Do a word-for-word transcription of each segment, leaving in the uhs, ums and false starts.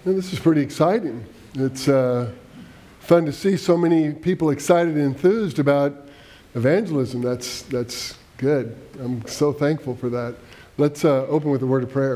Well, this is pretty exciting. It's uh, fun to see so many people excited and enthused about evangelism. That's that's good. I'm so thankful for that. Let's uh, open with a word of prayer.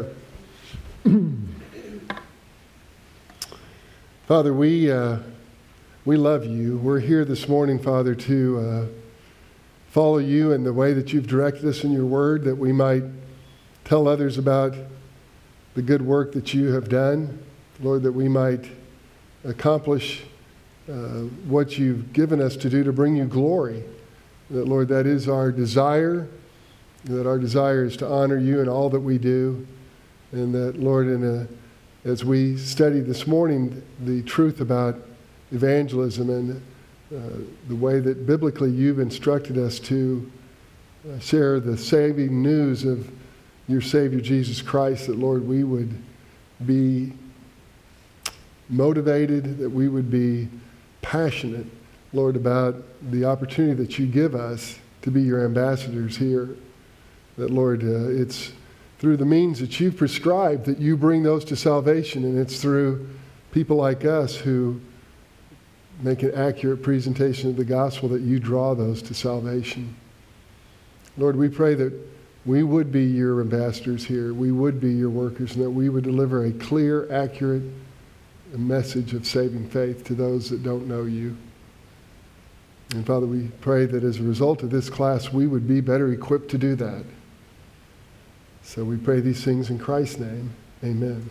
Father, we uh, we love you. We're here this morning, Father, to uh, follow you in the way that you've directed us in your word, that we might tell others about the good work that you have done. Lord, that we might accomplish uh, what you've given us to do to bring you glory. That, Lord, that is our desire, that our desire is to honor you in all that we do. And that, Lord, in a, as we study this morning the truth about evangelism and uh, the way that biblically you've instructed us to uh, share the saving news of your Savior Jesus Christ, that, Lord, we would be motivated, that we would be passionate, Lord, about the opportunity that you give us to be your ambassadors here. That, Lord, uh, it's through the means that you've prescribed that you bring those to salvation, and it's through people like us who make an accurate presentation of the gospel that you draw those to salvation. Lord, we pray that we would be your ambassadors here, we would be your workers, and that we would deliver a clear, accurate message of saving faith to those that don't know you. And Father, we pray that as a result of this class, we would be better equipped to do that. So we pray these things in Christ's name. Amen.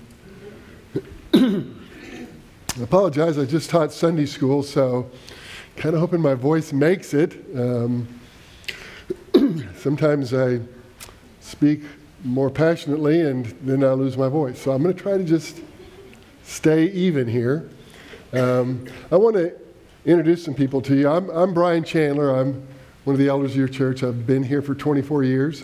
I apologize, I just taught Sunday school, so kind of hoping my voice makes it. Um, sometimes I speak more passionately and then I lose my voice. So I'm going to try to just stay even here. Um, I want to introduce some people to you. I'm, I'm Brian Chandler. I'm one of the elders of your church. I've been here for twenty-four years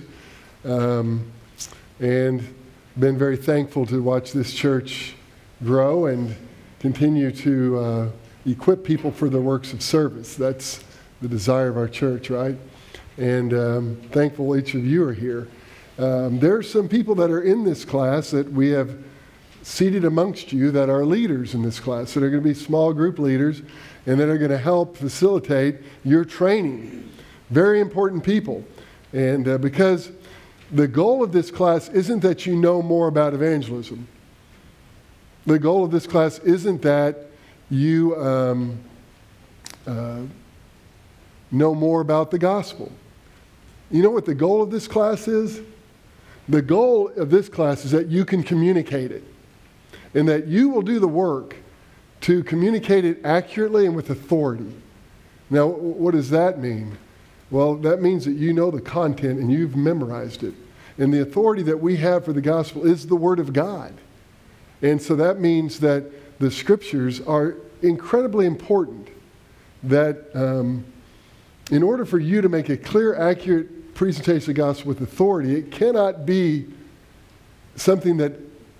um, and been very thankful to watch this church grow and continue to uh, equip people for the works of service. That's the desire of our church, right? And um, thankful each of you are here. Um, there are some people that are in this class that we have seated amongst you that are leaders in this class, that are going to be small group leaders and that are going to help facilitate your training. Very important people. And uh, because the goal of this class isn't that you know more about evangelism. The goal of this class isn't that you um, uh, know more about the gospel. You know what the goal of this class is? The goal of this class is that you can communicate it, and that you will do the work to communicate it accurately and with authority. Now, what does that mean? Well, that means that you know the content and you've memorized it. And the authority that we have for the gospel is the Word of God. And so that means that the Scriptures are incredibly important. That um, in order for you to make a clear, accurate presentation of the gospel with authority, it cannot be something that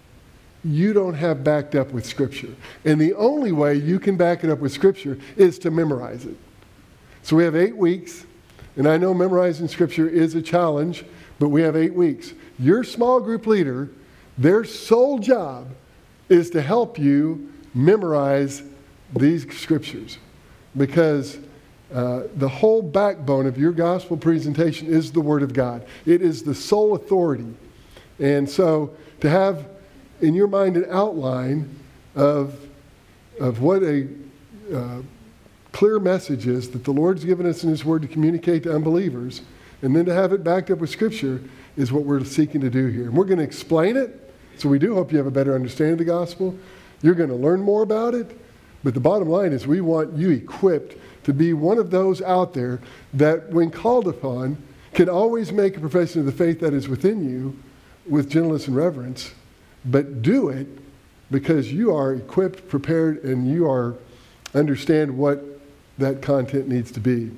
you don't have backed up with Scripture. And the only way you can back it up with Scripture is to memorize it. So we have eight weeks, and I know memorizing Scripture is a challenge, but we have eight weeks. Your small group leader, their sole job is to help you memorize these Scriptures, because uh, the whole backbone of your gospel presentation is the Word of God. It is the sole authority. And so to have in your mind an outline of, of what a uh, clear message is that the Lord's given us in His Word to communicate to unbelievers, and then to have it backed up with Scripture is what we're seeking to do here. And we're going to explain it, so we do hope you have a better understanding of the gospel. You're going to learn more about it, but the bottom line is we want you equipped to be one of those out there that, when called upon, can always make a profession of the faith that is within you with gentleness and reverence. But do it because you are equipped, prepared, and you are understand what that content needs to be.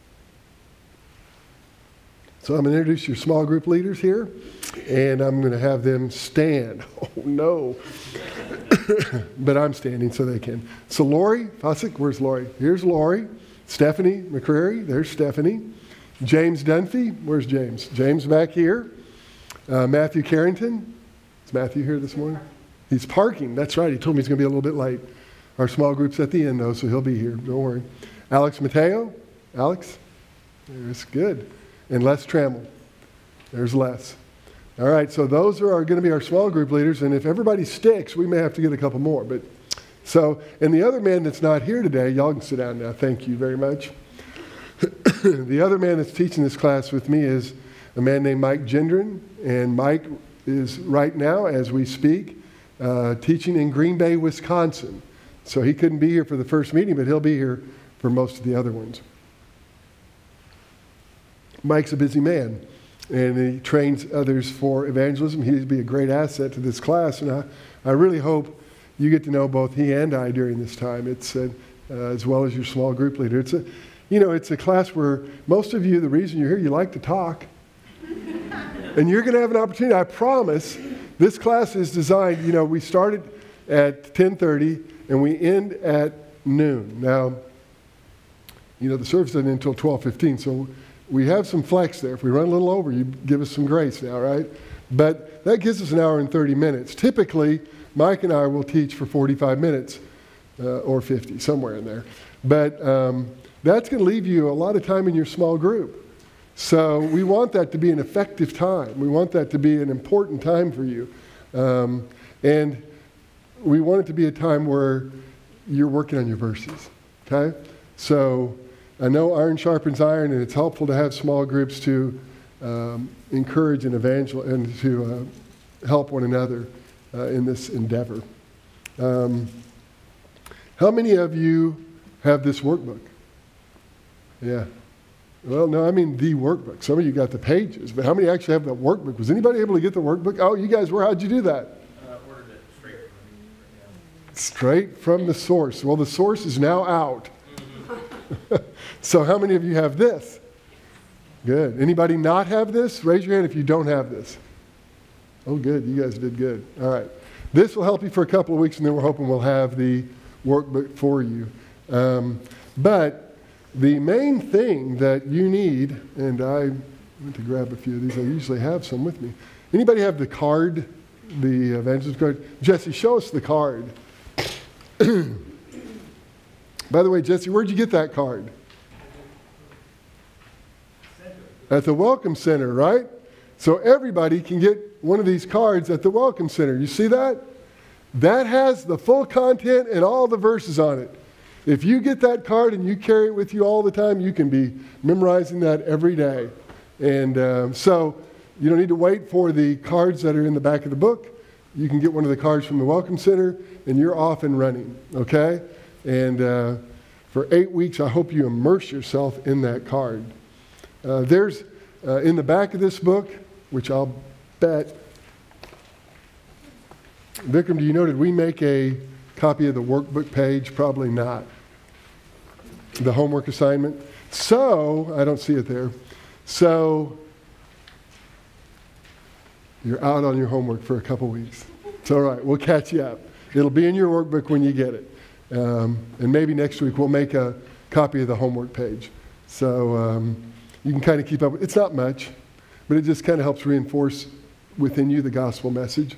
So I'm going to introduce your small group leaders here, and I'm going to have them stand. Oh, no. But I'm standing so they can. So Lori Fossick, where's Lori? Here's Lori. Stephanie McCrary, there's Stephanie. James Dunphy, where's James? James back here. Uh, Matthew Carrington. Is Matthew here this morning? He's parking. That's right. He told me he's going to be a little bit late. Our small group's at the end, though, so he'll be here. Don't worry. Alex Mateo. Alex? There's good. And Les Trammell. There's Les. All right, so those are our, going to be our small group leaders, and if everybody sticks, we may have to get a couple more. But so, and the other man that's not here today, y'all can sit down now. Thank you very much. The other man that's teaching this class with me is a man named Mike Gendron, and Mike is right now, as we speak, uh, teaching in Green Bay, Wisconsin. So he couldn't be here for the first meeting, but he'll be here for most of the other ones. Mike's a busy man, and he trains others for evangelism. He'd be a great asset to this class, and I, I really hope you get to know both he and I during this time. It's uh, uh, as well as your small group leader. It's a, you know, it's a class where most of you, the reason you're here, you like to talk, and you're going to have an opportunity. I promise. This class is designed. You know, we started at ten thirty and we end at noon. Now, you know, the service doesn't end until twelve fifteen, so we have some flex there. If we run a little over, you give us some grace now, right? But that gives us an hour and thirty minutes. Typically, Mike and I will teach for forty-five minutes uh, or fifty, somewhere in there. But um, that's going to leave you a lot of time in your small group. So we want that to be an effective time. We want that to be an important time for you. Um, and we want it to be a time where you're working on your verses, okay? So I know iron sharpens iron, and it's helpful to have small groups to um, encourage and evangel and to uh, help one another uh, in this endeavor. Um, how many of you have this workbook? Yeah. Well, no, I mean the workbook. Some of you got the pages, but how many actually have the workbook? Was anybody able to get the workbook? Oh, you guys were. How'd you do that? Uh, ordered it straight from right Straight from the source. Well, the source is now out. So how many of you have this? Good. Anybody not have this? Raise your hand if you don't have this. Oh, good. You guys did good. All right. This will help you for a couple of weeks, and then we're hoping we'll have the workbook for you. Um, but the main thing that you need, and I went to grab a few of these. I usually have some with me. Anybody have the card, the evangelist card? Jesse, show us the card. By the way, Jesse, where'd you get that card? At the Welcome Center, right? So everybody can get one of these cards at the Welcome Center. You see that? That has the full content and all the verses on it. If you get that card and you carry it with you all the time, you can be memorizing that every day. And um, so you don't need to wait for the cards that are in the back of the book. You can get one of the cards from the Welcome Center, and you're off and running, okay? And uh, for eight weeks, I hope you immerse yourself in that card. Uh, there's, uh, in the back of this book, which I'll bet, Vikram, do you know, did we make a copy of the workbook page? Probably not. The homework assignment. So, I don't see it there. So, you're out on your homework for a couple weeks. It's all right. We'll catch you up. It'll be in your workbook when you get it. Um, and maybe next week we'll make a copy of the homework page. So um, you can kind of keep up. It's not much, but it just kind of helps reinforce within you the gospel message.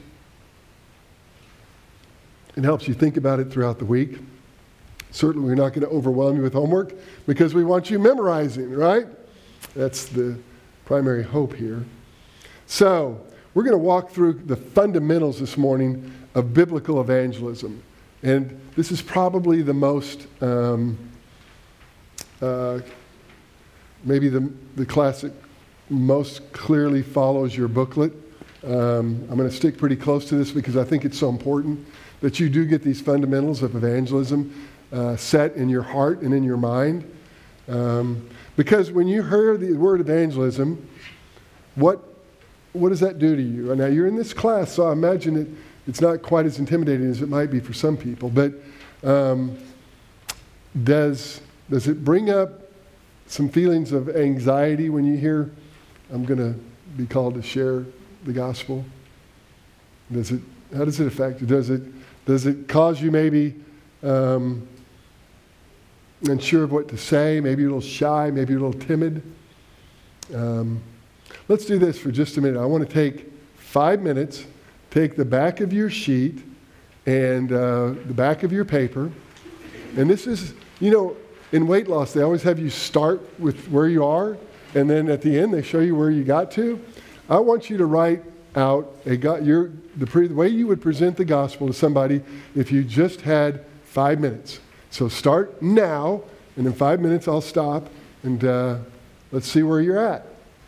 It helps you think about it throughout the week. Certainly we're not going to overwhelm you with homework because we want you memorizing, right? That's the primary hope here. So we're going to walk through the fundamentals this morning of biblical evangelism. And this is probably the most, um, uh, maybe the, the classic most clearly follows your booklet. Um, I'm going to stick pretty close to this because I think it's so important that you do get these fundamentals of evangelism uh, set in your heart and in your mind. Um, because when you hear the word evangelism, what what does that do to you? Now, you're in this class, so I imagine it, it's not quite as intimidating as it might be for some people, but um, does, does it bring up some feelings of anxiety when you hear, I'm going to be called to share the gospel? Does it, how does it affect you? Does it, does it cause you maybe um, unsure of what to say, maybe a little shy, maybe a little timid? Um, let's do this for just a minute. I want to take five minutes, take the back of your sheet, and uh, the back of your paper. And this is, you know, in weight loss, they always have you start with where you are, and then at the end, they show you where you got to. I want you to write out a God, your, the, pre, the way you would present the gospel to somebody if you just had five minutes. So start now, and in five minutes I'll stop, and uh, let's see where you're at.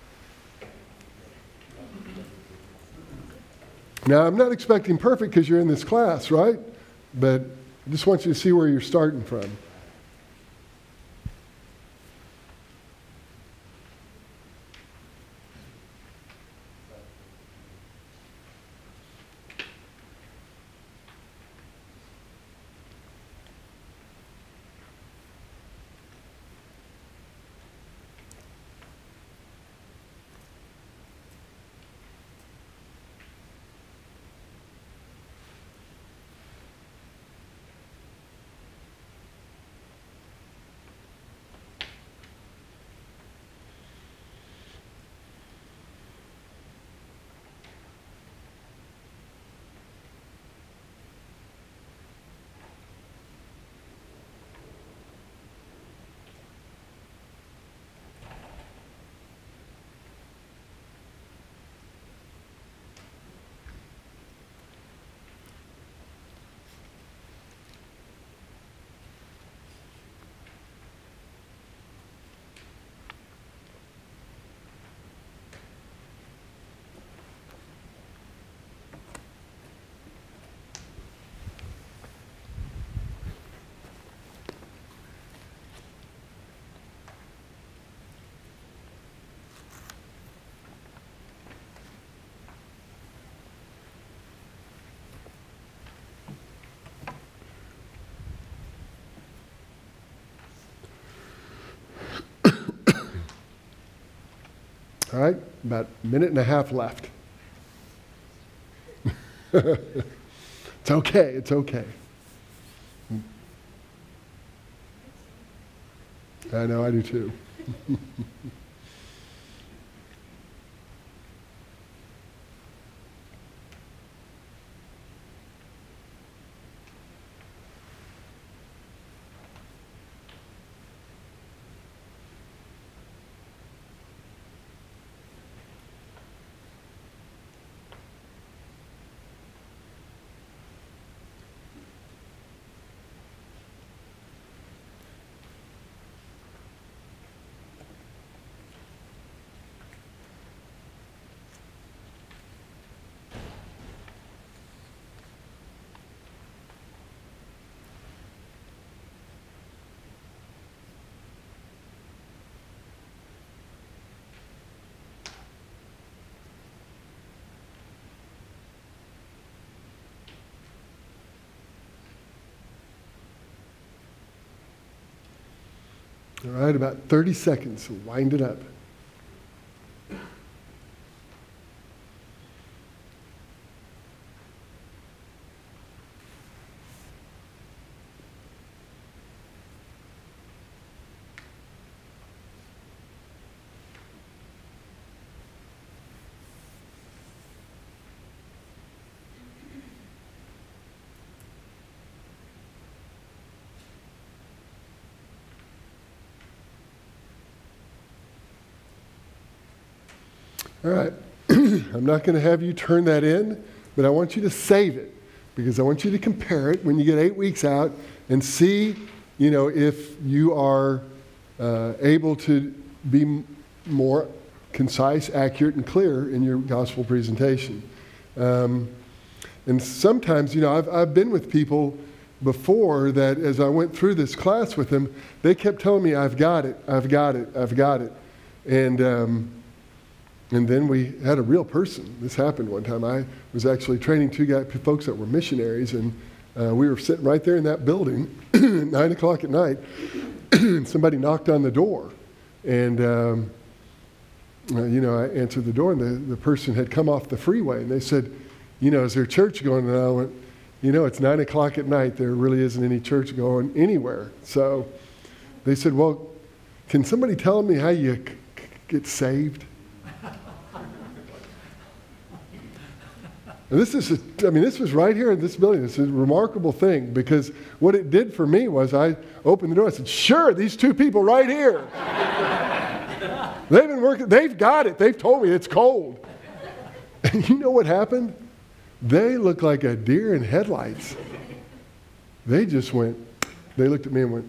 Now, I'm not expecting perfect because you're in this class, right? But I just want you to see where you're starting from. All right, about a minute and a half left. It's okay, it's okay. I know, I do too. All right, about thirty seconds. Wind it up. All right, I'm not going to have you turn that in, but I want you to save it because I want you to compare it when you get eight weeks out and see, you know, if you are uh, able to be m- more concise, accurate, and clear in your gospel presentation. Um, and sometimes, you know, I've, I've been with people before that as I went through this class with them, they kept telling me, I've got it, I've got it, I've got it. And um, And then we had a real person. This happened one time. I was actually training two guys, folks that were missionaries, and uh, we were sitting right there in that building at nine o'clock at night, and somebody knocked on the door. And, um, uh, you know, I answered the door, and the, the person had come off the freeway, and they said, you know, is there church going? And I went, you know, it's nine o'clock at night. There really isn't any church going anywhere. So they said, well, can somebody tell me how you c- c- get saved? And this is, a, I mean, this was right here in this building. It's a remarkable thing because what it did for me was I opened the door. I said, sure, these two people right here. They've been working, they've got it. They've told me it's cold. And you know what happened? They looked like a deer in headlights. They just went, they looked at me and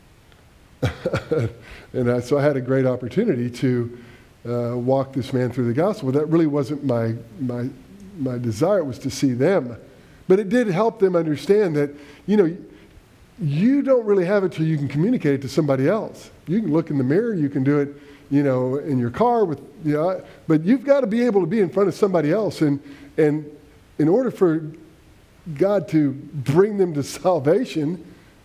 went, and I, so I had a great opportunity to uh, walk this man through the gospel. That really wasn't my, my, my desire, was to see them. But it did help them understand that, you know, you don't really have it till you can communicate it to somebody else. You can look in the mirror, you can do it, you know, in your car with, you know, but you've got to be able to be in front of somebody else. And, and in order for God to bring them to salvation,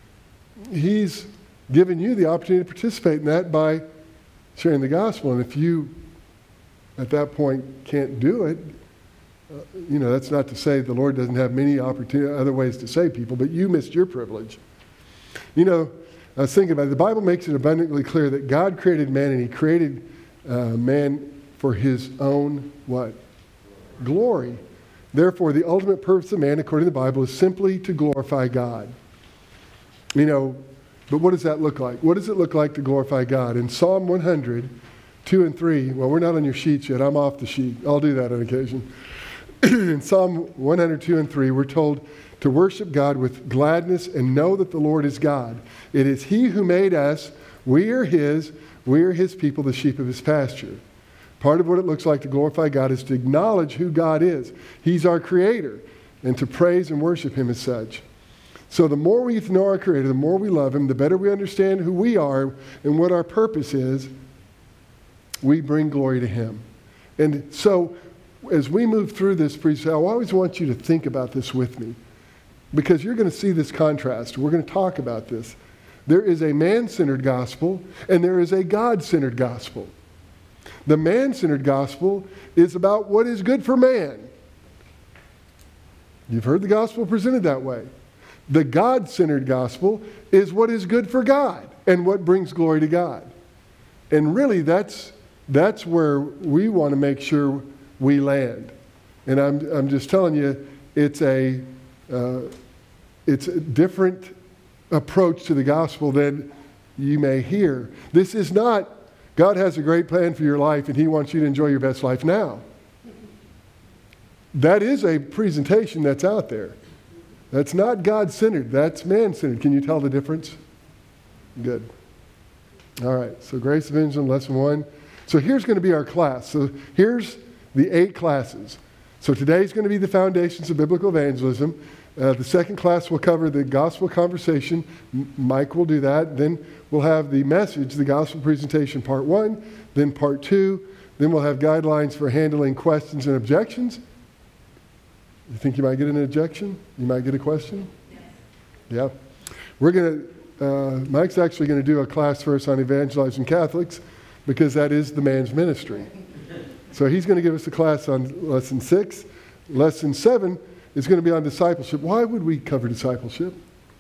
He's given you the opportunity to participate in that by sharing the gospel. And if you, at that point, can't do it, uh, you know, that's not to say the Lord doesn't have many opportunity, other ways to save people, but you missed your privilege. You know, I was thinking about it. The Bible makes it abundantly clear that God created man, and He created uh, man for His own, what? Glory. Therefore, the ultimate purpose of man, according to the Bible, is simply to glorify God. You know, but what does that look like? What does it look like to glorify God? In Psalm one hundred, two and three, well, we're not on your sheets yet. I'm off the sheet. I'll do that on occasion. In Psalm one hundred, two and three, we're told to worship God with gladness and know that the Lord is God. It is He who made us. We are His. We are His people, the sheep of His pasture. Part of what it looks like to glorify God is to acknowledge who God is. He's our Creator, and to praise and worship Him as such. So the more we know our Creator, the more we love Him, the better we understand who we are and what our purpose is, we bring glory to Him. And so as we move through this presentation, I always want you to think about this with me, because you're going to see this contrast. We're going to talk about this. There is a man-centered gospel, and there is a God-centered gospel. The man-centered gospel is about what is good for man. You've heard the gospel presented that way. The God-centered gospel is what is good for God and what brings glory to God. And really, that's, that's where we want to make sure we land. And I'm, I'm just telling you, it's a, uh, it's a different approach to the gospel than you may hear. This is not, God has a great plan for your life and He wants you to enjoy your best life now. That is a presentation that's out there. That's not God-centered. That's man-centered. Can you tell the difference? Good. All right. So Grace Evangelism, lesson one. So here's going to be our class. So here's the eight classes. So today's going to be the foundations of biblical evangelism. Uh, the second class will cover the gospel conversation. M- Mike will do that. Then we'll have the message, the gospel presentation, part one. Then part two. Then we'll have guidelines for handling questions and objections. You think you might get an objection? You might get a question? Yes. Yeah. We're going to, uh, Mike's actually going to do a class for us on evangelizing Catholics, because that is the man's ministry. So he's going to give us a class on lesson six. Lesson seven is going to be on discipleship. Why would we cover discipleship?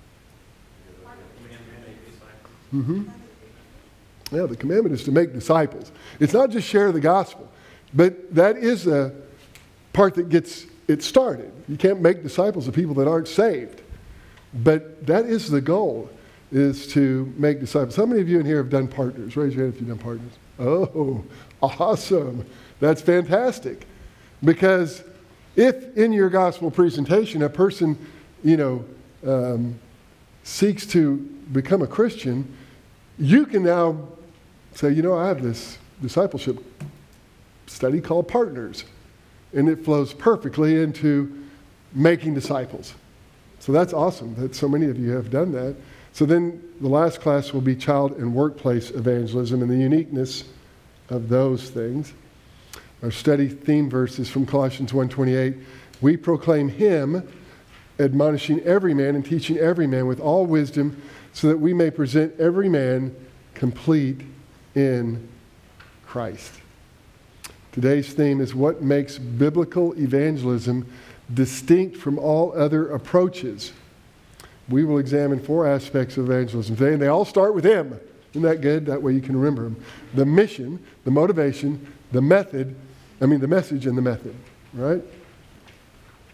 Mm-hmm. Yeah, the commandment is to make disciples. It's not just share the gospel, but that is a part that gets it started. You can't make disciples of people that aren't saved. But that is the goal, is to make disciples. How many of you in here have done partners? Raise your hand if you've done partners. Oh, awesome. That's fantastic. Because if in your gospel presentation a person, you know, um, seeks to become a Christian, you can now say, you know, I have this discipleship study called Partners. And it flows perfectly into making disciples. So that's awesome that so many of you have done that. So then the last class will be child and workplace evangelism and the uniqueness of those things. Our study theme verse is from Colossians one twenty-eight. We proclaim Him, admonishing every man and teaching every man with all wisdom, so that we may present every man complete in Christ. Today's theme is what makes biblical evangelism distinct from all other approaches. We will examine four aspects of evangelism today, and they all start with Him. Isn't that good? That way you can remember them. The mission, the motivation, the method, I mean the message and the method, right?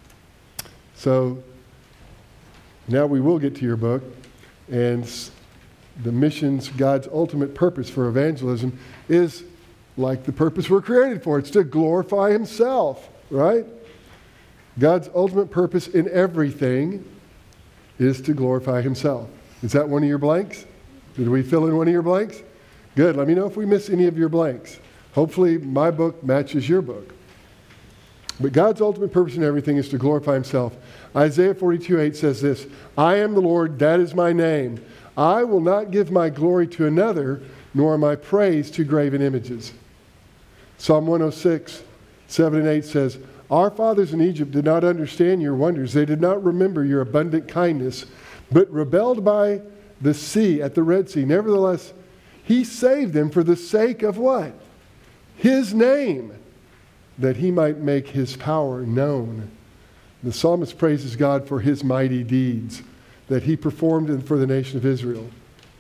So now we will get to your book, and s- the missions, God's ultimate purpose for evangelism is like the purpose we're created for. It's to glorify himself, right? God's ultimate purpose in everything is to glorify himself. Is that one of your blanks? Did we fill in one of your blanks? Good. Let me know if we miss any of your blanks. Hopefully my book matches your book. But God's ultimate purpose in everything is to glorify himself. Isaiah forty-two eight says this, I am the Lord, that is my name. I will not give my glory to another, nor my praise to graven images. Psalm one oh six, seven and eight says, our fathers in Egypt did not understand your wonders. They did not remember your abundant kindness, but rebelled by the sea at the Red Sea. Nevertheless, he saved them for the sake of what? His name, that he might make his power known. The psalmist praises God for his mighty deeds that he performed for the nation of Israel.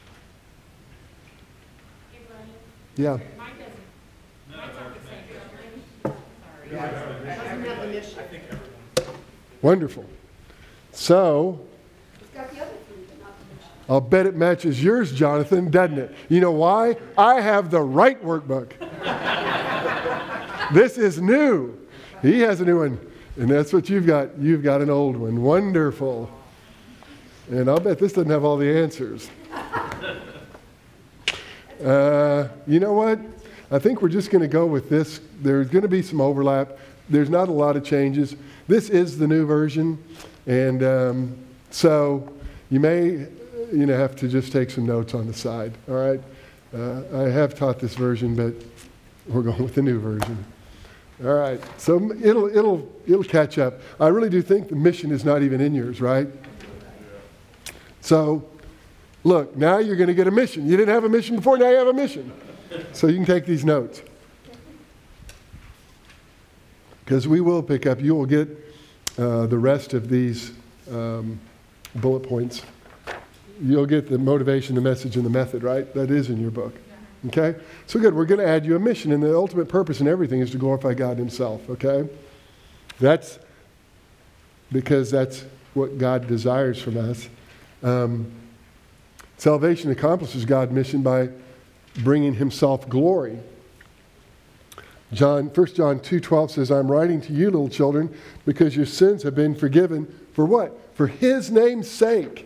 Hey, Brian. Yeah. Mine doesn't. No, Mine's it's not the everything. same. Sorry. Yeah, Doesn't have the mission. I think everyone. Wonderful. So, It's got the other three, but not the mission. I'll bet it matches yours, Jonathan, doesn't it? You know why? I have the right workbook. This is new. He has a new one. And that's what you've got. You've got an old one. Wonderful. And I'll bet this doesn't have all the answers. Uh, you know what? I think we're just going to go with this. There's going to be some overlap. There's not a lot of changes. This is the new version. And um, so you may you know, have to just take some notes on the side. All right? Uh, I have taught this version, but we're going with the new version. All right. So it'll, it'll, it'll catch up. I really do think the mission is not even in yours, right? So, look, now you're going to get a mission. You didn't have a mission before, now you have a mission. So you can take these notes. Because we will pick up, you will get uh, the rest of these um, bullet points. You'll get the motivation, the message, and the method, right? That is in your book. Okay? So good, we're going to add you a mission, and the ultimate purpose in everything is to glorify God himself, okay? That's because that's what God desires from us. Um, salvation accomplishes God's mission by bringing himself glory. John, First John two twelve says, I'm writing to you, little children, because your sins have been forgiven. For what? For his name's sake.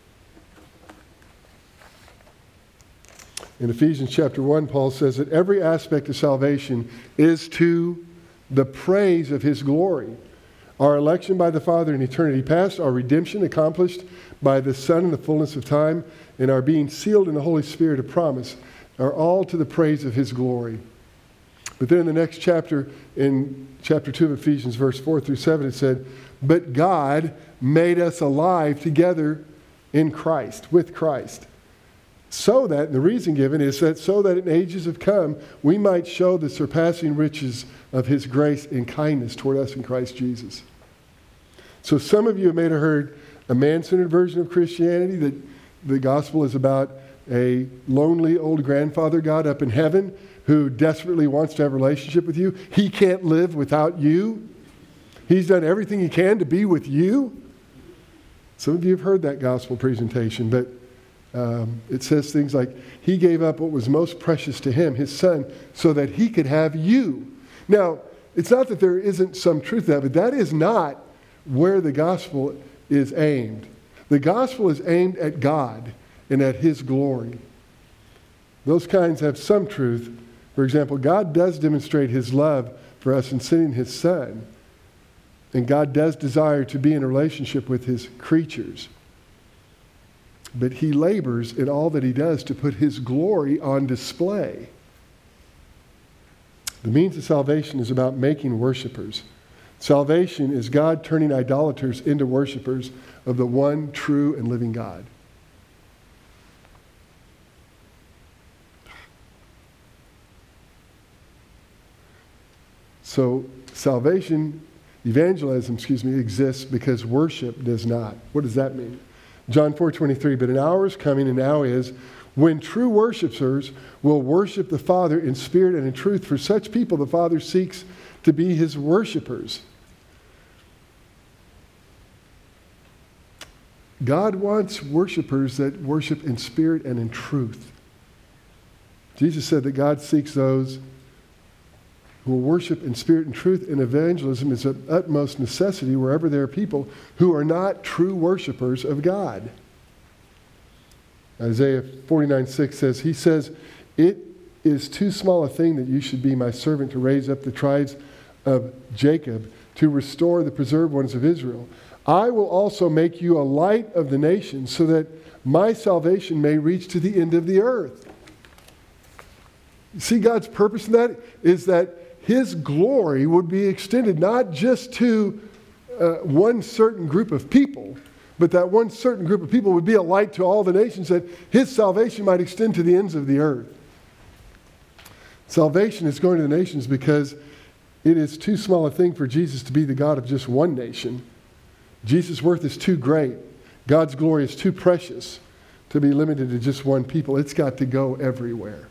In Ephesians chapter one, Paul says that every aspect of salvation is to the praise of his glory. Our election by the Father in eternity past, our redemption accomplished by the Son in the fullness of time, and our being sealed in the Holy Spirit of promise are all to the praise of his glory. But then in the next chapter, in chapter two of Ephesians, verse four through seven, it said, but God made us alive together in Christ, with Christ. So that, and the reason given is that so that in ages have come, we might show the surpassing riches of his grace and kindness toward us in Christ Jesus. So some of you may have heard a man-centered version of Christianity, that the gospel is about a lonely old grandfather God up in heaven who desperately wants to have a relationship with you. He can't live without you. He's done everything he can to be with you. Some of you have heard that gospel presentation, but Um, it says things like, he gave up what was most precious to him, his son, so that he could have you. Now, it's not that there isn't some truth to that, but that is not where the gospel is aimed. The gospel is aimed at God and at his glory. Those kinds have some truth. For example, God does demonstrate his love for us in sending his son. And God does desire to be in a relationship with his creatures. But he labors in all that he does to put his glory on display. The means of salvation is about making worshipers. Salvation is God turning idolaters into worshipers of the one true and living God. So salvation, evangelism, excuse me, exists because worship does not. What does that mean? John four twenty-three, but an hour is coming and now is when true worshipers will worship the Father in spirit and in truth. For such people the Father seeks to be his worshipers. God wants worshipers that worship in spirit and in truth. Jesus said that God seeks those who will worship in spirit and truth, and evangelism is of utmost necessity wherever there are people who are not true worshipers of God. Isaiah forty-nine six says, he says, "It is too small a thing that you should be my servant to raise up the tribes of Jacob, to restore the preserved ones of Israel. I will also make you a light of the nations, so that my salvation may reach to the end of the earth." You see, God's purpose in that is that his glory would be extended not just to uh, one certain group of people, but that one certain group of people would be a light to all the nations, that his salvation might extend to the ends of the earth. Salvation is going to the nations because it is too small a thing for Jesus to be the God of just one nation. Jesus' worth is too great. God's glory is too precious to be limited to just one people. It's got to go everywhere.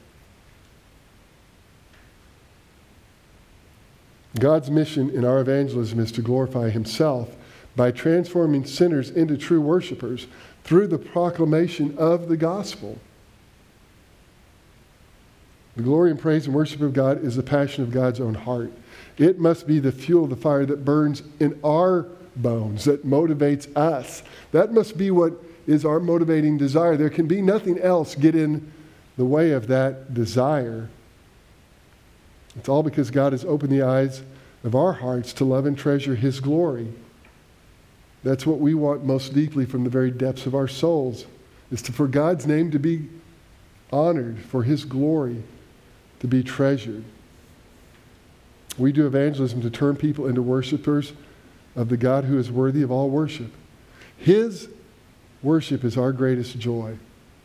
God's mission in our evangelism is to glorify himself by transforming sinners into true worshipers through the proclamation of the gospel. The glory and praise and worship of God is the passion of God's own heart. It must be the fuel of the fire that burns in our bones, that motivates us. That must be what is our motivating desire. There can be nothing else get in the way of that desire. It's all because God has opened the eyes of our hearts to love and treasure his glory. That's what we want most deeply from the very depths of our souls, is to, for God's name to be honored, for his glory to be treasured. We do evangelism to turn people into worshipers of the God who is worthy of all worship. His worship is our greatest joy.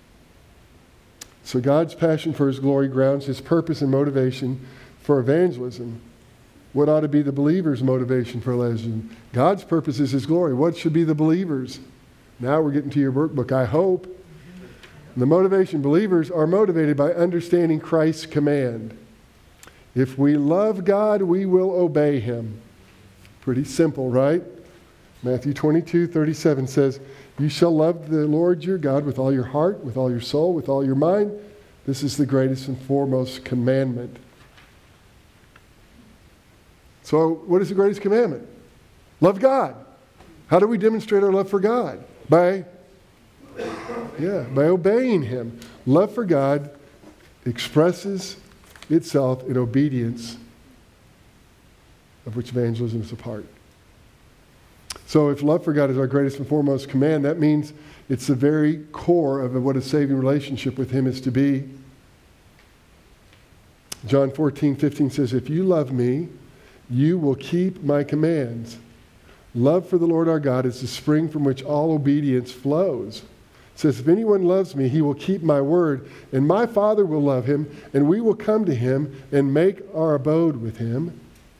So God's passion for his glory grounds his purpose and motivation for evangelism. What ought to be the believer's motivation for evangelism? God's purpose is his glory. What should be the believer's? Now we're getting to your workbook, I hope. The motivation, believers are motivated by understanding Christ's command. If we love God, we will obey him. Pretty simple, right? Matthew twenty-two thirty-seven says, "You shall love the Lord your God with all your heart, with all your soul, with all your mind. This is the greatest and foremost commandment." So, what is the greatest commandment? Love God. How do we demonstrate our love for God? By, yeah, by obeying him. Love for God expresses itself in obedience, of which evangelism is a part. So if love for God is our greatest and foremost command, that means it's the very core of what a saving relationship with him is to be. John fourteen fifteen says, "If you love me, you will keep my commands." Love for the Lord our God is the spring from which all obedience flows. It says, "If anyone loves me, he will keep my word, and my Father will love him, and we will come to him and make our abode with him."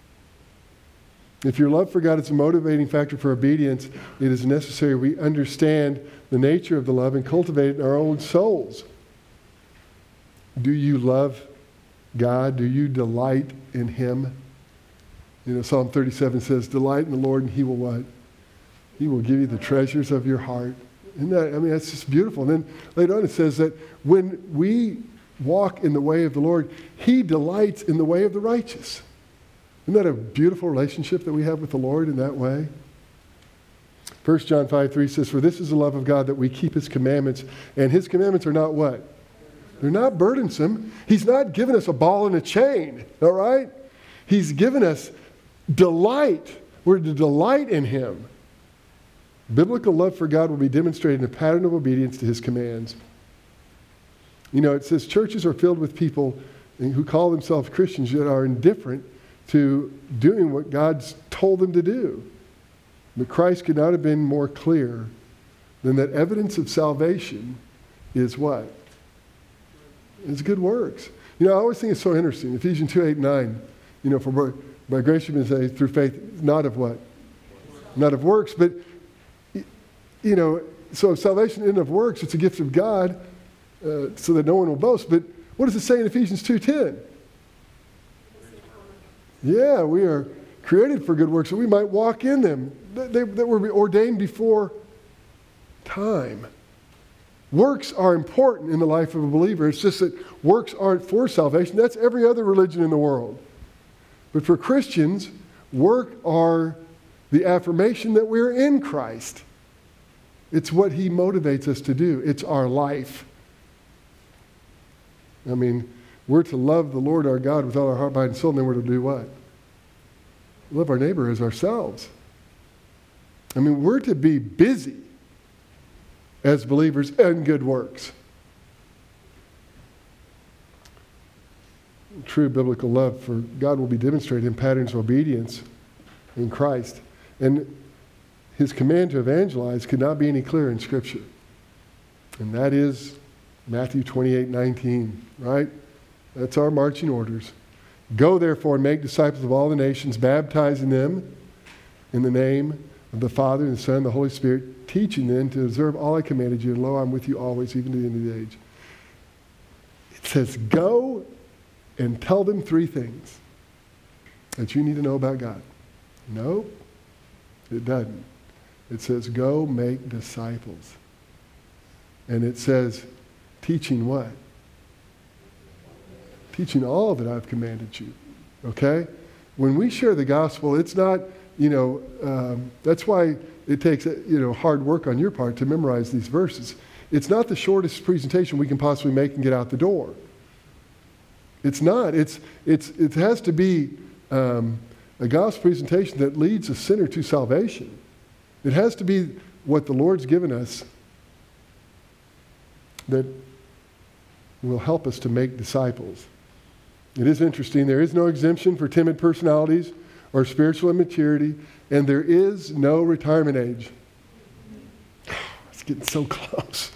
If your love for God is a motivating factor for obedience, it is necessary we understand the nature of the love and cultivate it in our own souls. Do you love God? Do you delight in him? You know, Psalm thirty-seven says, "Delight in the Lord, and he will what? He will give you the treasures of your heart." Isn't that, I mean, that's just beautiful. And then later on it says that when we walk in the way of the Lord, he delights in the way of the righteous. Isn't that a beautiful relationship that we have with the Lord in that way? First John five three says, "For this is the love of God, that we keep his commandments." And his commandments are not what? They're not burdensome. He's not given us a ball and a chain, all right? He's given us delight. We're to delight in him. Biblical love for God will be demonstrated in a pattern of obedience to his commands. You know, it says churches are filled with people who call themselves Christians yet are indifferent to doing what God's told them to do. But Christ could not have been more clear than that evidence of salvation is what? It's good works. You know, I always think it's so interesting. Ephesians two, eight, nine. You know, for by, by grace you've been saved through faith, not of what? Not of works. But, you know, so if salvation isn't of works, it's a gift of God uh, so that no one will boast. But what does it say in Ephesians two ten? Yeah, we are created for good works, so we might walk in them. They, that were ordained before time. Works are important in the life of a believer. It's just that works aren't for salvation. That's every other religion in the world. But for Christians, work are the affirmation that we're in Christ. It's what he motivates us to do. It's our life. I mean, we're to love the Lord our God with all our heart, mind, and soul, and then we're to do what? Love our neighbor as ourselves. I mean, we're to be busy as believers in good works. True biblical love for God will be demonstrated in patterns of obedience in Christ. And his command to evangelize could not be any clearer in Scripture. And that is Matthew twenty-eight nineteen, right? That's our marching orders. Go therefore and make disciples of all the nations, baptizing them in the name of the Father and the Son and the Holy Spirit, teaching them to observe all I commanded you, and lo, I'm with you always, even to the end of the age. It says, go and tell them three things that you need to know about God. No, it doesn't. It says, go make disciples. And it says, teaching what? Teaching all that I've commanded you. Okay? When we share the gospel, it's not, you know, um, that's why it takes, you know, hard work on your part to memorize these verses. It's not the shortest presentation we can possibly make and get out the door. It's not. It's, it's, it has to be um, a gospel presentation that leads a sinner to salvation. It has to be what the Lord's given us that will help us to make disciples. It is interesting. There is no exemption for timid personalities or spiritual immaturity, and there is no retirement age. It's getting so close.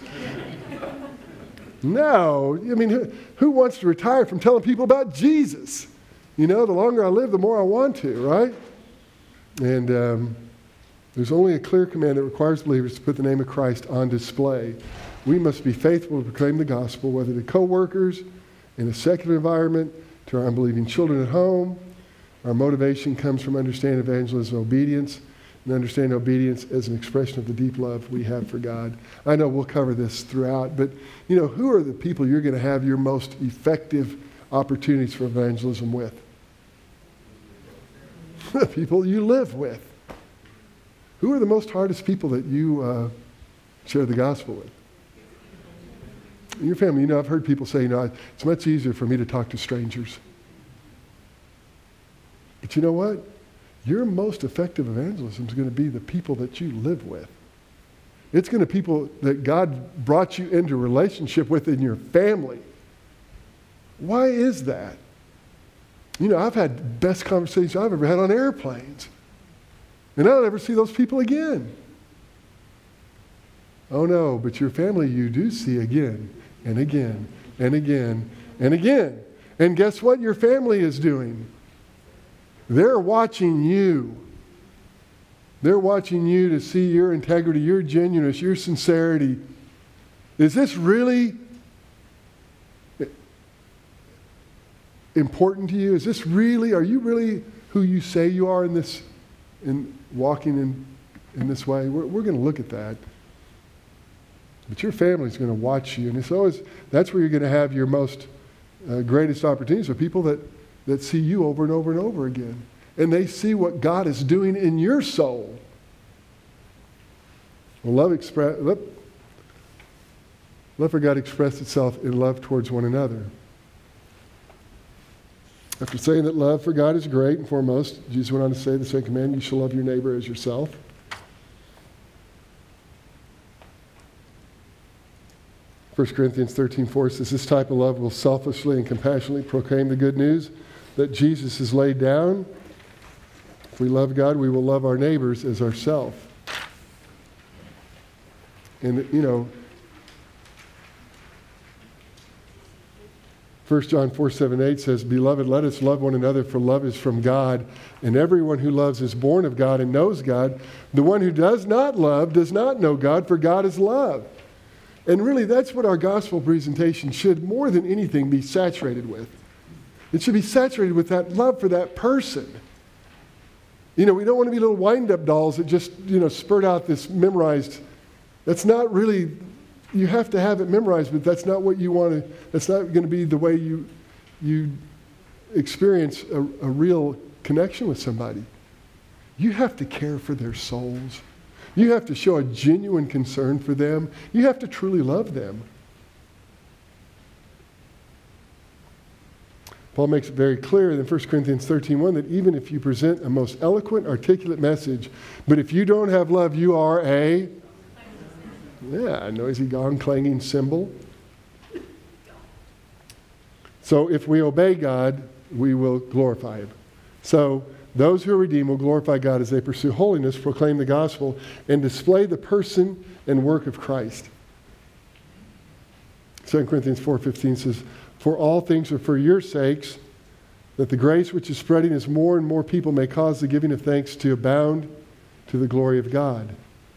No, I mean, who, who wants to retire from telling people about Jesus? You know, the longer I live, the more I want to, right? And um, there's only a clear command that requires believers to put the name of Christ on display. We must be faithful to proclaim the gospel, whether to co-workers, in a secular environment, to our unbelieving children at home. Our motivation comes from understanding evangelism and obedience, and understanding obedience as an expression of the deep love we have for God. I know we'll cover this throughout, but you know, who are the people you're going to have your most effective opportunities for evangelism with? The people you live with. Who are the most hardest people that you uh, share the gospel with? In your family, you know, I've heard people say, you know, it's much easier for me to talk to strangers. But you know what? Your most effective evangelism is going to be the people that you live with. It's going to be people that God brought you into relationship with in your family. Why is that? You know, I've had the best conversations I've ever had on airplanes. And I don't ever see those people again. Oh no, but your family you do see again and again and again and again. And guess what your family is doing? They're watching you. They're watching you to see your integrity, your genuineness, your sincerity. Is this really important to you? Is this really, are you really who you say you are in this, in walking in, in this way? We're, we're going to look at that. But your family's going to watch you. And it's always, that's where you're going to have your most uh, greatest opportunities with people that, that see you over and over and over again. And they see what God is doing in your soul. Well, love, express, love, love for God expressed itself in love towards one another. After saying that love for God is great and foremost, Jesus went on to say the same command, you shall love your neighbor as yourself. First Corinthians thirteen four says, this type of love will selflessly and compassionately proclaim the good news that Jesus has laid down. If we love God, we will love our neighbors as ourselves. And, you know, First John four seven eight says, beloved, let us love one another, for love is from God. And everyone who loves is born of God and knows God. The one who does not love does not know God, for God is love. And really, that's what our gospel presentation should, more than anything, be saturated with. It should be saturated with that love for that person. You know, we don't want to be little wind-up dolls that just, you know, spurt out this memorized That's not really, you have to have it memorized, but that's not what you want to, that's not going to be the way you, you experience a, a real connection with somebody. You have to care for their souls. You have to show a genuine concern for them. You have to truly love them. Paul makes it very clear in First Corinthians thirteen one that even if you present a most eloquent, articulate message, but if you don't have love, you are a, yeah, a noisy gong clanging cymbal. So if we obey God, we will glorify Him. So those who are redeemed will glorify God as they pursue holiness, proclaim the gospel, and display the person and work of Christ. Second Corinthians four fifteen says, "For all things are for your sakes, that the grace which is spreading as more and more people may cause the giving of thanks to abound to the glory of God."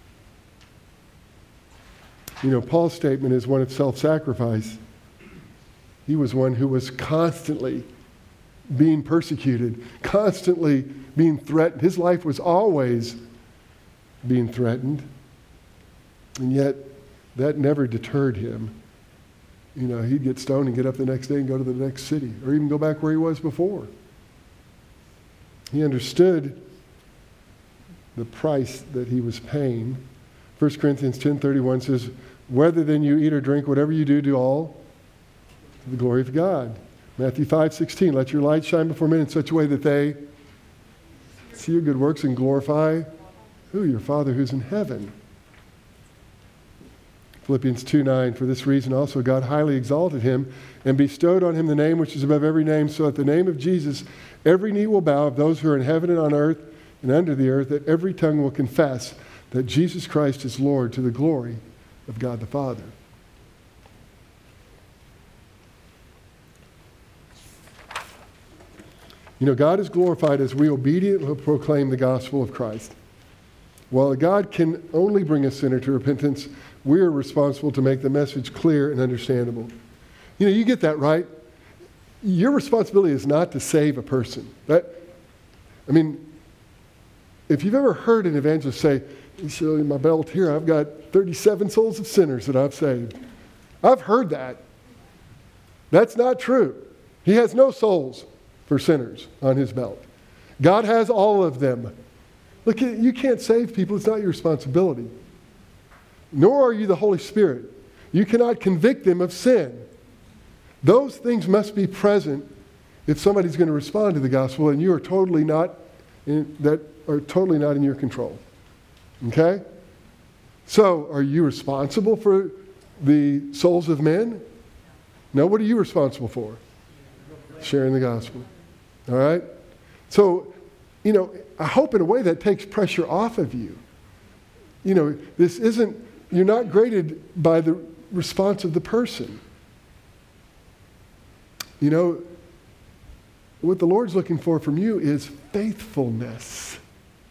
You know, Paul's statement is one of self-sacrifice. He was one who was constantly being persecuted, constantly being threatened. His life was always being threatened. And yet, that never deterred him. You know, he'd get stoned and get up the next day and go to the next city, or even go back where he was before. He understood the price that he was paying. First Corinthians ten thirty-one says, "Whether then you eat or drink, whatever you do, do all to the glory of God." Matthew five sixteen, "Let your light shine before men in such a way that they see your good works and glorify who? Your Father who's in heaven." Philippians two nine, "For this reason also God highly exalted him and bestowed on him the name which is above every name, so at the name of Jesus every knee will bow of those who are in heaven and on earth and under the earth, that every tongue will confess that Jesus Christ is Lord, to the glory of God the Father." You know, God is glorified as we obediently proclaim the gospel of Christ. While God can only bring a sinner to repentance, we are responsible to make the message clear and understandable. You know, you get that, right? Your responsibility is not to save a person. That, I mean, if you've ever heard an evangelist say, "You show me my belt here, I've got thirty-seven souls of sinners that I've saved." I've heard that. That's not true. He has no souls for sinners on his belt. God has all of them. Look, you can't save people. It's not your responsibility. Nor are you the Holy Spirit. You cannot convict them of sin. Those things must be present if somebody's going to respond to the gospel, and you are totally not in, that are totally not in your control. Okay? So, are you responsible for the souls of men? No, what are you responsible for? Sharing the gospel. All right? So, you know, I hope in a way that takes pressure off of you. You know, this isn't, you're not graded by the response of the person. You know, what the Lord's looking for from you is faithfulness.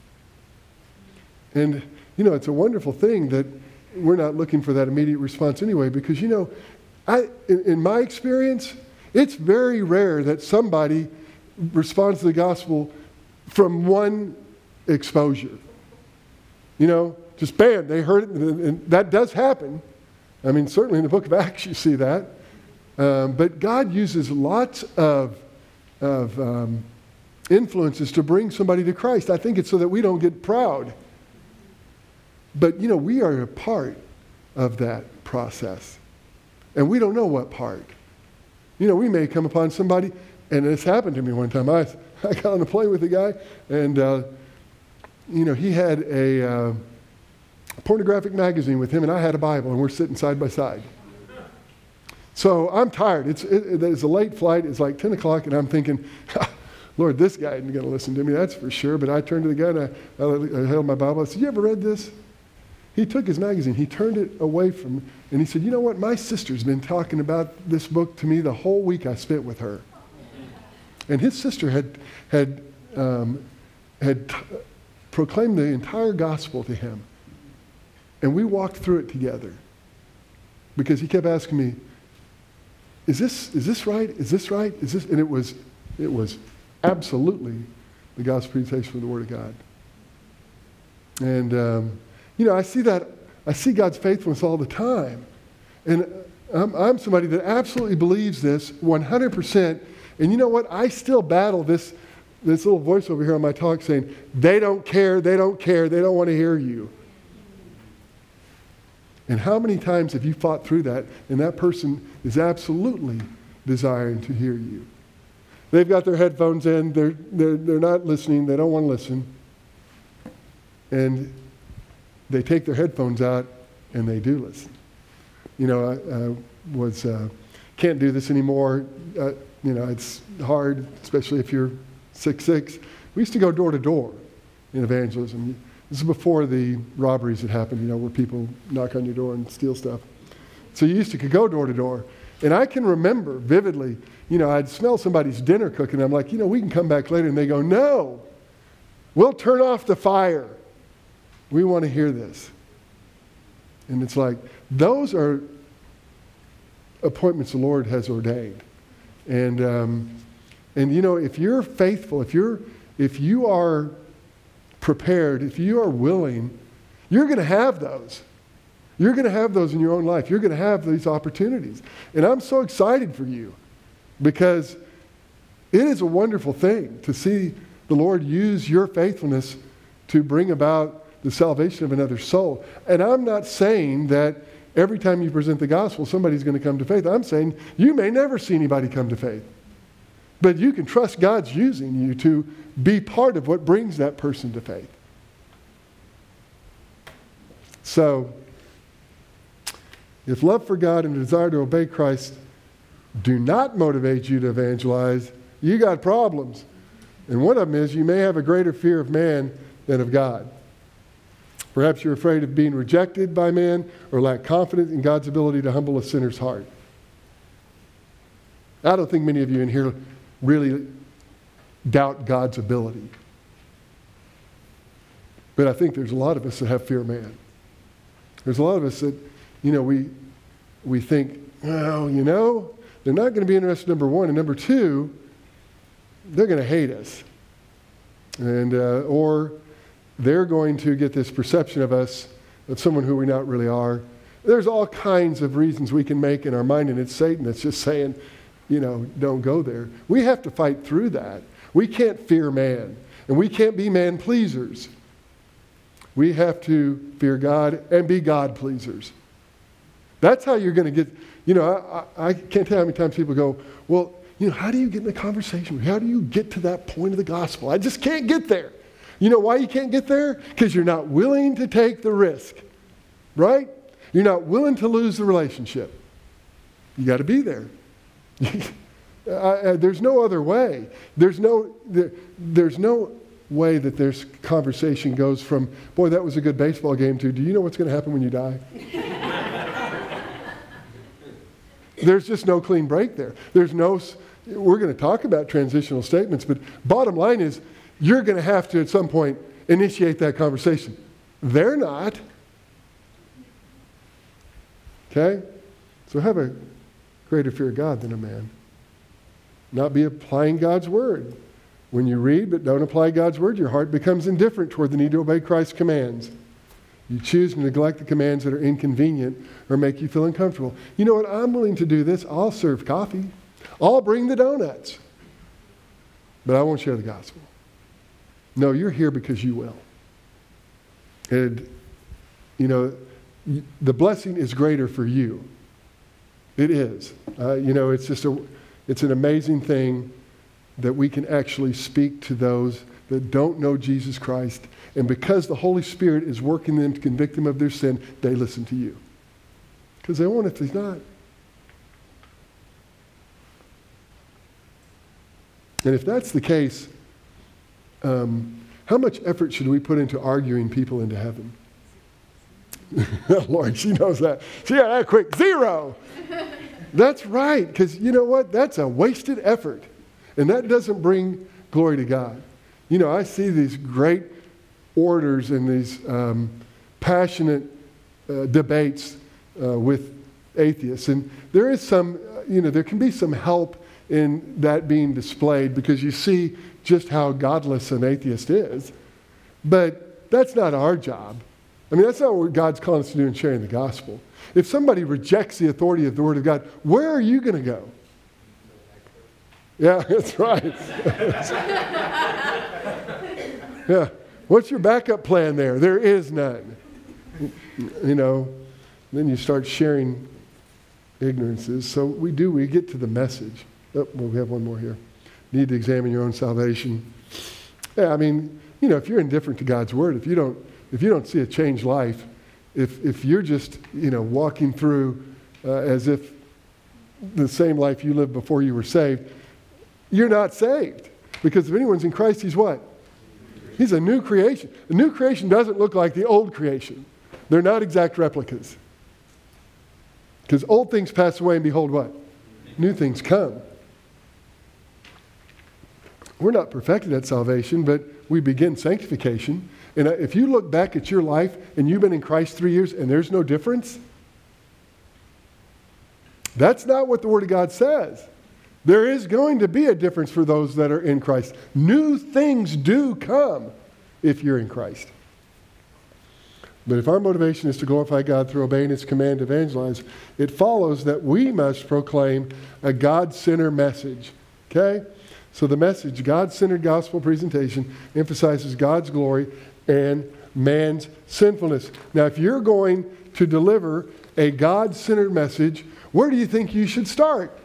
And, you know, it's a wonderful thing that we're not looking for that immediate response anyway, because, you know, I, in, in my experience, it's very rare that somebody responds to the gospel from one exposure. You know, just bam, they heard it, and that does happen. I mean, certainly in the book of Acts you see that. Um, but God uses lots of, of um, influences to bring somebody to Christ. I think it's so that we don't get proud. But, you know, we are a part of that process. And we don't know what part. You know, we may come upon somebody, and this happened to me one time. I, I got on a plane with a guy, and, uh, you know, he had a uh, pornographic magazine with him, and I had a Bible, and we're sitting side by side. So I'm tired. It's, it, it's a late flight. It's like ten o'clock, and I'm thinking, Lord, this guy isn't going to listen to me, that's for sure. But I turned to the guy, and I, I, I held my Bible. I said, "You ever read this?" He took his magazine, he turned it away from me, and he said, "You know what? My sister's been talking about this book to me the whole week I spent with her." And his sister had, had, um, had t- proclaimed the entire gospel to him. And we walked through it together. Because he kept asking me, is this, is this right? Is this right? Is this? And it was, it was absolutely the gospel presentation of the Word of God. And, um, you know, I see that I see God's faithfulness all the time. And I'm, I'm somebody that absolutely believes this one hundred percent. And you know what? I still battle this, this little voice over here on my talk saying, they don't care, they don't care, they don't want to hear you. And how many times have you fought through that, and that person is absolutely desiring to hear you? They've got their headphones in, they're, they're, they're not listening, they don't want to listen. And they take their headphones out, and they do listen. You know, I, I was, uh, can't do this anymore. Uh, you know, it's hard, especially if you're six foot six. We used to go door to door in evangelism. This is before the robberies that happened, you know, where people knock on your door and steal stuff. So you used to could go door to door. And I can remember vividly, you know, I'd smell somebody's dinner cooking. I'm like, you know, we can come back later. And they go, no, we'll turn off the fire. We want to hear this. And it's like, those are appointments the Lord has ordained. And, um, and you know, if you're faithful, if you're, if you are prepared, if you are willing, you're going to have those. You're going to have those in your own life. You're going to have these opportunities. And I'm so excited for you because it is a wonderful thing to see the Lord use your faithfulness to bring about the salvation of another soul. And I'm not saying that every time you present the gospel, somebody's going to come to faith. I'm saying you may never see anybody come to faith. But you can trust God's using you to be part of what brings that person to faith. So, if love for God and a desire to obey Christ do not motivate you to evangelize, you got problems. And one of them is you may have a greater fear of man than of God. Perhaps you're afraid of being rejected by man or lack confidence in God's ability to humble a sinner's heart. I don't think many of you in here really doubt God's ability. But I think there's a lot of us that have fear of man. There's a lot of us that, you know, we we think, well, you know, they're not going to be interested, number one. And number two, they're going to hate us. And uh, or they're going to get this perception of us, of someone who we not really are. There's all kinds of reasons we can make in our mind, and it's Satan that's just saying, you know, don't go there. We have to fight through that. We can't fear man, and we can't be man pleasers. We have to fear God and be God pleasers. That's how you're going to get, you know, I, I can't tell how many times people go, well, you know, how do you get in a conversation? How do you get to that point of the gospel? I just can't get there. You know why you can't get there? Because you're not willing to take the risk, right? You're not willing to lose the relationship. You got to be there. I, I, there's no other way. There's no, there, there's no way that this conversation goes from, boy, that was a good baseball game, to, do you know what's going to happen when you die? There's just no clean break there. There's no, we're going to talk about transitional statements, but bottom line is, you're going to have to, at some point, initiate that conversation. They're not. Okay? So have a greater fear of God than a man. Not be applying God's word. When you read but don't apply God's word, your heart becomes indifferent toward the need to obey Christ's commands. You choose to neglect the commands that are inconvenient or make you feel uncomfortable. You know what? I'm willing to do this. I'll serve coffee. I'll bring the donuts. But I won't share the gospel. No, you're here because you will. And, you know, the blessing is greater for you. It is. Uh, you know, it's just a, it's an amazing thing that we can actually speak to those that don't know Jesus Christ. And because the Holy Spirit is working them to convict them of their sin, they listen to you. Because they won't if he's not. And if that's the case, um, how much effort should we put into arguing people into heaven? Lord, she knows that. She got that quick. Zero. That's right. Because you know what? That's a wasted effort. And that doesn't bring glory to God. You know, I see these great orators and these um, passionate uh, debates uh, with atheists. And there is some, uh, you know, there can be some help in that being displayed because you see just how godless an atheist is. But that's not our job. I mean, that's not what God's calling us to do in sharing the gospel. If somebody rejects the authority of the Word of God, where are you going to go? Yeah, that's right. Yeah. What's your backup plan there? There is none. You know, then you start sharing ignorances. So we do, we get to the message. Oh, well, we have one more here. Need to examine your own salvation. Yeah, I mean, you know, if you're indifferent to God's Word, if you don't, if you don't see a changed life, if if you're just, you know, walking through uh, as if the same life you lived before you were saved, you're not saved. Because if anyone's in Christ, he's what? He's a new creation. The new creation doesn't look like the old creation. They're not exact replicas. Because old things pass away and behold what? New things come. We're not perfected at salvation, but we begin sanctification. And if you look back at your life and you've been in Christ three years and there's no difference, that's not what the Word of God says. There is going to be a difference for those that are in Christ. New things do come if you're in Christ. But if our motivation is to glorify God through obeying His command to evangelize, it follows that we must proclaim a God-centered message. Okay? So the message, God-centered gospel presentation, emphasizes God's glory and man's sinfulness. Now, if you're going to deliver a God-centered message, where do you think you should start?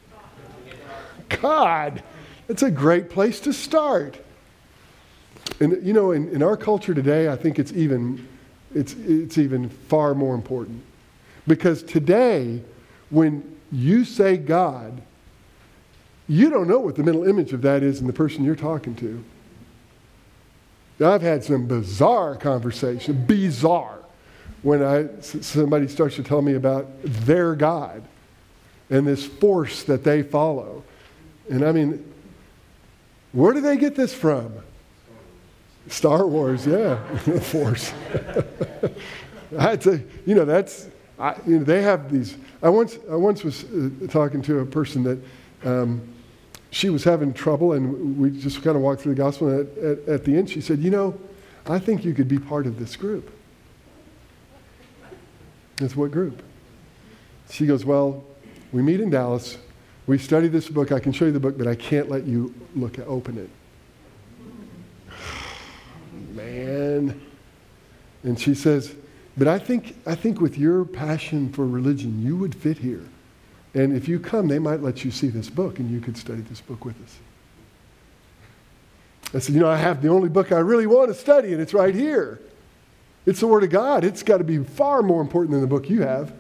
God. It's a great place to start. And you know, in, in our culture today, I think it's even it's it's even far more important. Because today, when you say God, you don't know what the mental image of that is in the person you're talking to. Now, I've had some bizarre conversation, bizarre, when I somebody starts to tell me about their God and this force that they follow. And I mean, where do they get this from? Star Wars, yeah, Force. I'd say, you know, that's, I, you know, they have these. I once, I once was uh, talking to a person that um, she was having trouble, and we just kind of walked through the gospel. And at, at, at the end, she said, "You know, I think you could be part of this group." That's what group? She goes, "Well, we meet in Dallas. We study this book. I can show you the book, but I can't let you look at, open it." Man. And she says, "But I think I think with your passion for religion, you would fit here. And if you come, they might let you see this book, and you could study this book with us." I said, "You know, I have the only book I really want to study, and it's right here. It's the Word of God. It's got to be far more important than the book you have."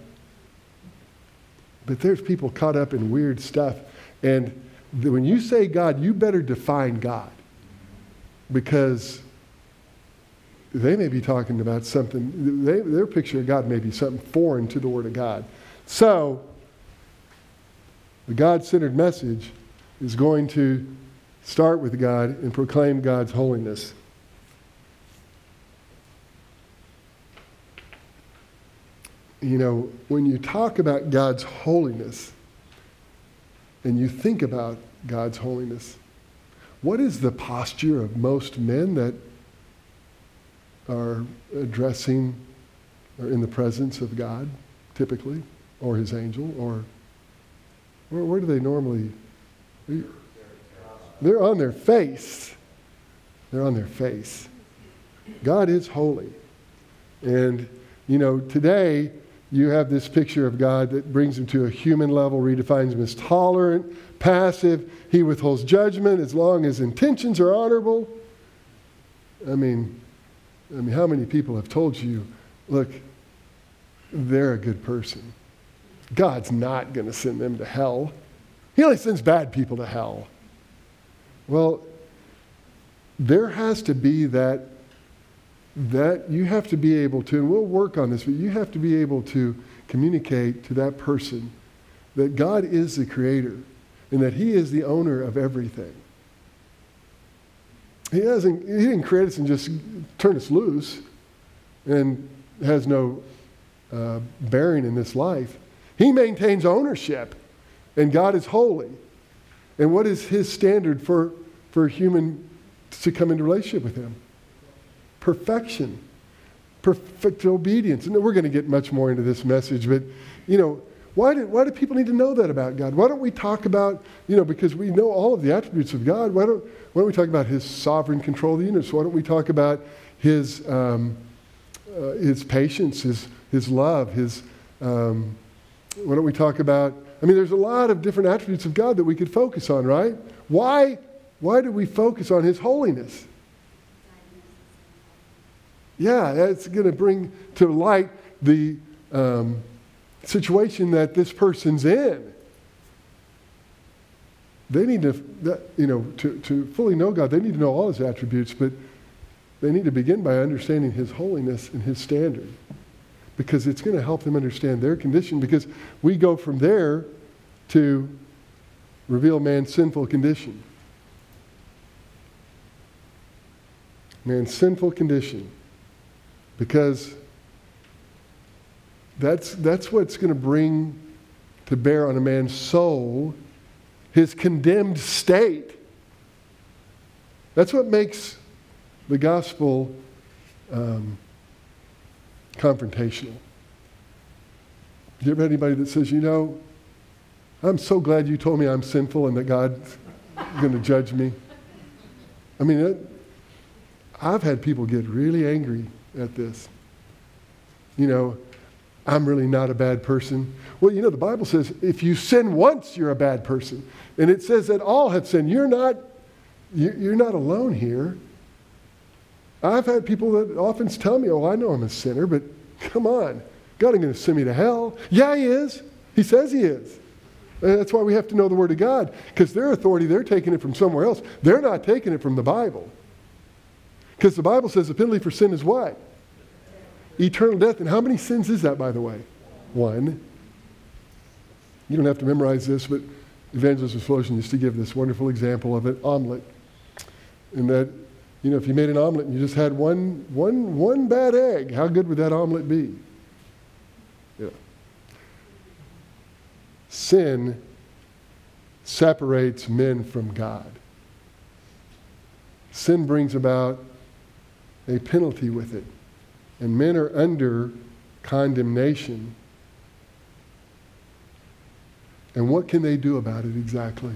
But there's people caught up in weird stuff. And the, when you say God, you better define God. Because they may be talking about something, they, their picture of God may be something foreign to the Word of God. So, the God-centered message is going to start with God and proclaim God's holiness. You know, when you talk about God's holiness and you think about God's holiness, what is the posture of most men that are addressing or in the presence of God, typically, or His angel, or where, where do they normally? They're on their face. They're on their face. God is holy. And, you know, today, you have this picture of God that brings Him to a human level, redefines Him as tolerant, passive. He withholds judgment as long as intentions are honorable. I mean, I mean, how many people have told you, look, they're a good person. God's not going to send them to hell. He only sends bad people to hell. Well, there has to be that that you have to be able to, and we'll work on this, but you have to be able to communicate to that person that God is the creator and that He is the owner of everything. He hasn't, He didn't create us and just turn us loose and has no uh, bearing in this life. He maintains ownership, and God is holy. And what is His standard for, for human to come into relationship with Him? Perfection. perfect obedience. And we're going to get much more into this message, but, you know, why do, why do people need to know that about God? Why don't we talk about, you know, because we know all of the attributes of God, why don't, why don't we talk about his sovereign control of the universe? Why don't we talk about his, um, uh, his patience, his, his love, his, um, why don't we talk about, I mean, there's a lot of different attributes of God that we could focus on, right? Why, why do we focus on his holiness? Yeah, that's going to bring to light the um, situation that this person's in. They need to, that, you know, to, to fully know God, they need to know all his attributes, but they need to begin by understanding his holiness and his standard, because it's going to help them understand their condition, because we go from there to reveal man's sinful condition. Man's sinful condition. Because that's, that's what's going to bring to bear on a man's soul his condemned state. That's what makes the gospel um, confrontational. Do you ever have anybody that says, you know, I'm so glad you told me I'm sinful and that God's going to judge me? I mean, it, I've had people get really angry at this. You know, I'm really not a bad person. Well, you know, the Bible says if you sin once, you're a bad person. And it says that all have sinned. You're not, you're not alone here. I've had people that often tell me, oh, I know I'm a sinner, but come on. God ain't going to send me to hell. Yeah, he is. He says he is. And that's why we have to know the Word of God, because their authority, they're taking it from somewhere else. They're not taking it from the Bible. Because the Bible says the penalty for sin is what? Eternal death. And how many sins is that, by the way? One. You don't have to memorize this, but Evangelist Explosion used to give this wonderful example of an omelet. And that, you know, if you made an omelet and you just had one, one, one bad egg, how good would that omelet be? Yeah. Sin separates men from God. Sin brings about a penalty with it. And men are under condemnation. And what can they do about it exactly?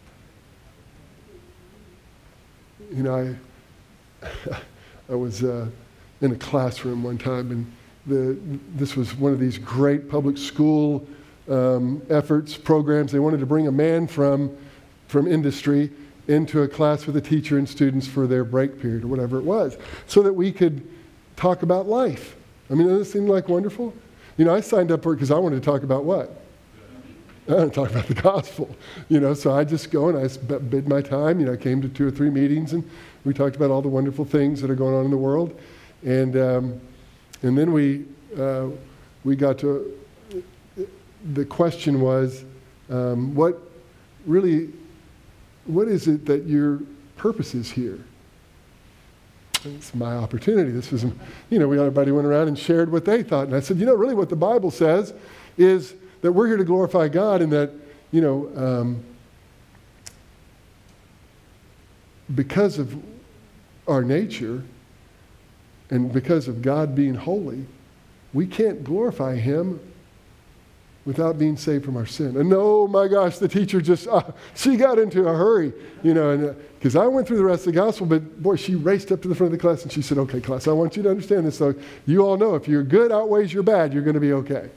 You know, I, I was uh, in a classroom one time, and the, this was one of these great public school um, efforts, programs. They wanted to bring a man from, from industry into a class with a teacher and students for their break period or whatever it was, so that we could talk about life. I mean, doesn't it seem like wonderful? You know, I signed up for it because I wanted to talk about what? I want to talk about the gospel. You know, so I just go and I bid my time. You know, I came to two or three meetings and we talked about all the wonderful things that are going on in the world. And um, and then we uh, we got to, the question was, um, what really, what is it that your purpose is here? It's my opportunity. This was, you know, we everybody went around and shared what they thought. And I said, you know, really what the Bible says is that we're here to glorify God, and that, you know, um, because of our nature and because of God being holy, we can't glorify him without being saved from our sin. And oh my gosh, the teacher just, uh, she got into a hurry, you know, and because uh, I went through the rest of the gospel, but boy, she raced up to the front of the class and she said, okay, class, I want you to understand this. So you all know if your good outweighs your bad, you're going to be okay.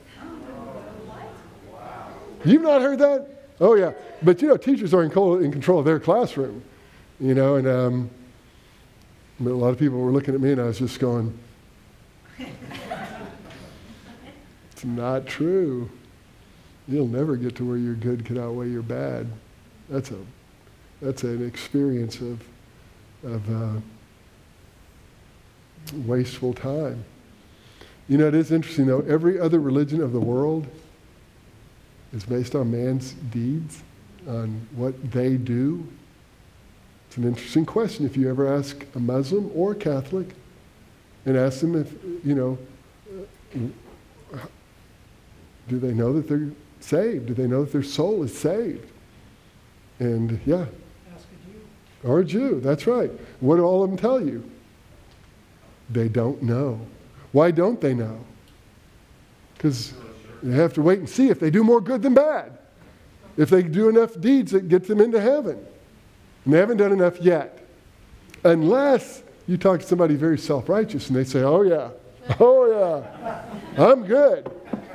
You've not heard that? Oh yeah. But you know, teachers are in, co- in control of their classroom, you know, and um, but a lot of people were looking at me and I was just going, it's not true. You'll never get to where your good can outweigh your bad. That's a, that's an experience of, of uh, wasteful time. You know, it is interesting though, every other religion of the world is based on man's deeds, on what they do. It's an interesting question if you ever ask a Muslim or a Catholic and ask them if, you know, do they know that they're saved? Do they know that their soul is saved? And yeah. Ask a Jew. Or a Jew, that's right. What do all of them tell you? They don't know. Why don't they know? Because they have to wait and see if they do more good than bad. If they do enough deeds that get them into heaven. And they haven't done enough yet. Unless you talk to somebody very self-righteous and they say, oh yeah, oh yeah, I'm good.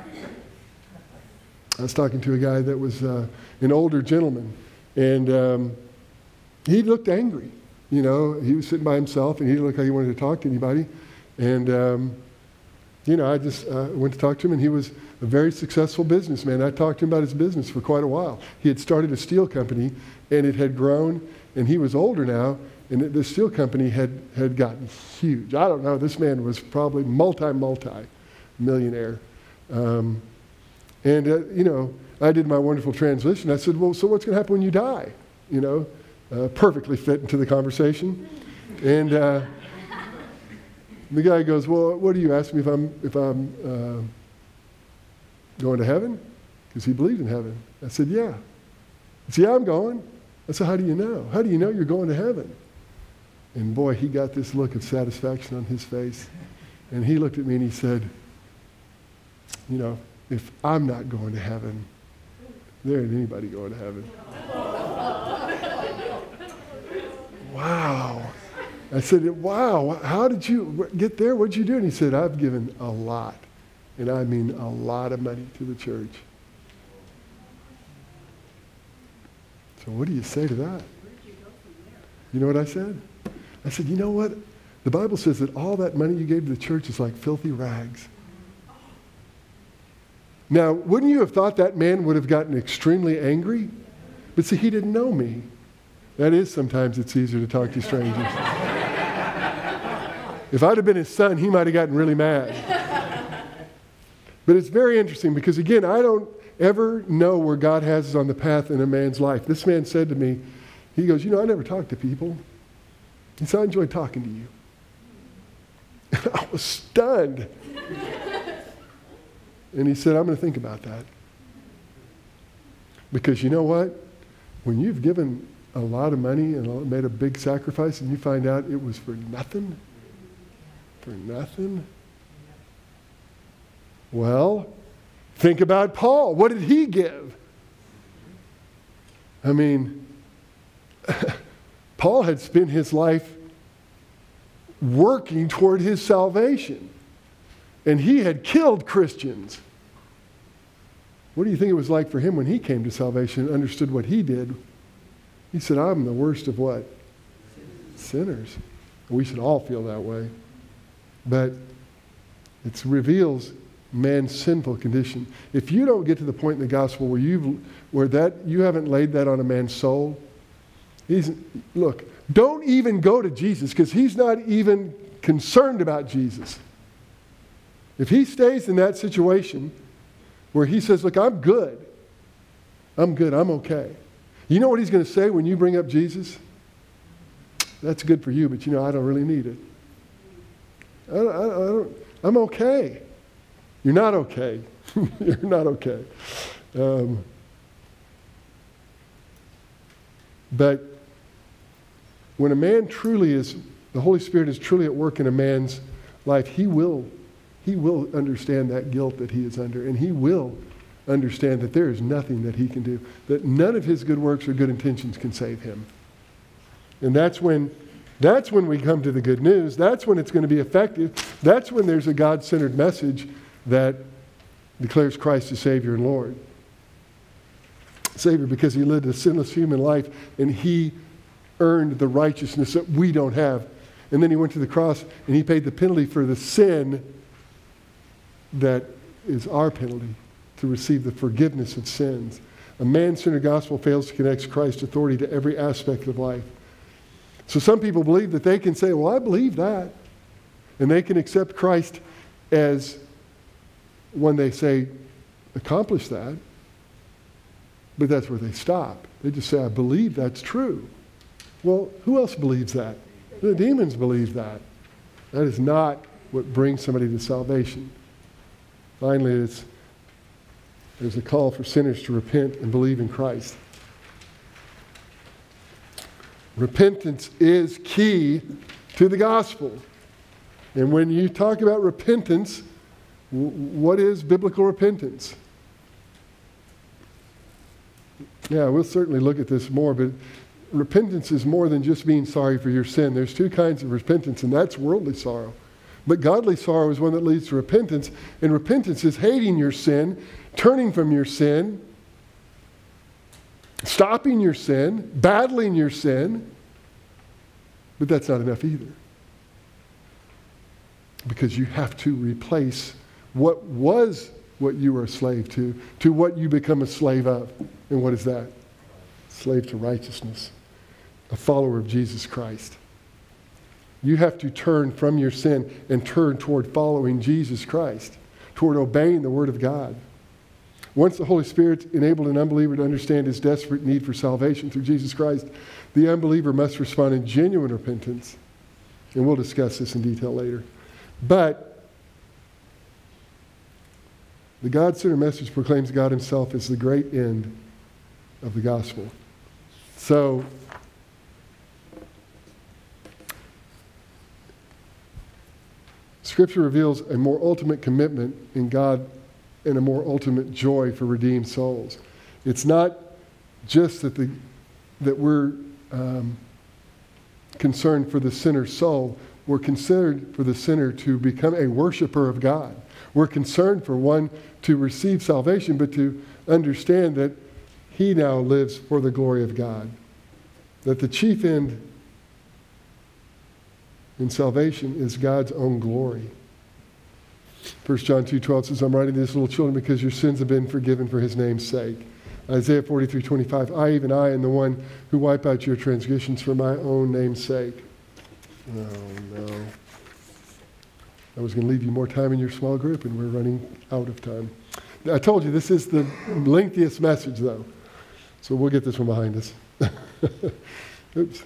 I was talking to a guy that was uh, an older gentleman, and um, he looked angry. You know, he was sitting by himself, and he didn't look like he wanted to talk to anybody. And, um, you know, I just uh, went to talk to him, and he was a very successful businessman. I talked to him about his business for quite a while. He had started a steel company, and it had grown, and he was older now, and the steel company had, had gotten huge. I don't know, this man was probably multi, multi-millionaire. Um, and, uh, you know, I did my wonderful translation. I said, well, so what's going to happen when you die? You know, uh, perfectly fit into the conversation. And uh, the guy goes, well, what do you ask me if I'm, if I'm uh, going to heaven? Because he believed in heaven. I said, yeah. He said, yeah, I'm going. I said, how do you know? How do you know you're going to heaven? And boy, he got this look of satisfaction on his face. And he looked at me and he said, you know, if I'm not going to heaven, there ain't anybody going to heaven. Wow. I said, wow, how did you get there? What'd you do? And he said, I've given a lot. And I mean a lot of money to the church. So what do you say to that? You know what I said? I said, you know what? The Bible says that all that money you gave to the church is like filthy rags. Now, wouldn't you have thought that man would have gotten extremely angry? But see, he didn't know me. That is, sometimes it's easier to talk to strangers. If I'd have been his son, he might have gotten really mad. But it's very interesting because, again, I don't ever know where God has us on the path in a man's life. This man said to me, he goes, you know, I never talk to people. He said, I enjoy talking to you. I was stunned. And he said, I'm going to think about that. Because you know what? When you've given a lot of money and made a big sacrifice and you find out it was for nothing, for nothing, well, think about Paul. What did he give? I mean, Paul had spent his life working toward his salvation. And he had killed Christians. What do you think it was like for him when he came to salvation and understood what he did? He said, I'm the worst of what? Sinners. We should all feel that way. But it reveals man's sinful condition. If you don't get to the point in the gospel where you've where that you haven't laid that on a man's soul, he's look, don't even go to Jesus because he's not even concerned about Jesus. If he stays in that situation where he says, look, I'm good. I'm good. I'm okay. You know what he's going to say when you bring up Jesus? That's good for you, but you know, I don't really need it. I, I, I don't, I'm okay. You're not okay. You're not okay. Um, but when a man truly is, the Holy Spirit is truly at work in a man's life, he will He will understand that guilt that he is under, and he will understand that there is nothing that he can do, that none of his good works or good intentions can save him. And that's when, that's when we come to the good news. That's when it's going to be effective. That's when there's a God-centered message that declares Christ as Savior and Lord. Savior because he lived a sinless human life, and he earned the righteousness that we don't have. And then he went to the cross, and he paid the penalty for the sin that is our penalty to receive the forgiveness of sins. A man-centered gospel fails to connect Christ's authority to every aspect of life. So some people believe that they can say, well, I believe that. And they can accept Christ as, when they say, accomplish that. But that's where they stop. They just say, I believe that's true. Well, who else believes that? The demons believe that. That is not what brings somebody to salvation. Finally, it's, there's a call for sinners to repent and believe in Christ. Repentance is key to the gospel. And when you talk about repentance, w- what is biblical repentance? Yeah, we'll certainly look at this more, but repentance is more than just being sorry for your sin. There's two kinds of repentance, and that's worldly sorrow. But godly sorrow is one that leads to repentance, and repentance is hating your sin, turning from your sin, stopping your sin, battling your sin. But that's not enough either. Because you have to replace what was what you were a slave to, to what you become a slave of. And what is that? Slave to righteousness. A follower of Jesus Christ. You have to turn from your sin and turn toward following Jesus Christ, toward obeying the Word of God. Once the Holy Spirit enabled an unbeliever to understand his desperate need for salvation through Jesus Christ, the unbeliever must respond in genuine repentance. And we'll discuss this in detail later. But the God-centered message proclaims God himself as the great end of the gospel. So, Scripture reveals a more ultimate commitment in God and a more ultimate joy for redeemed souls. It's not just that the that we're um, concerned for the sinner's soul. We're concerned for the sinner to become a worshiper of God. We're concerned for one to receive salvation, but to understand that he now lives for the glory of God. That the chief end in salvation is God's own glory. First John two twelve says, I'm writing to this, little children, because your sins have been forgiven for his name's sake. Isaiah forty-three twenty-five, I, even I, am the one who wipe out your transgressions for my own name's sake. Oh, no. I was going to leave you more time in your small group, and we're running out of time. I told you, this is the lengthiest message, though. So we'll get this one behind us. Oops.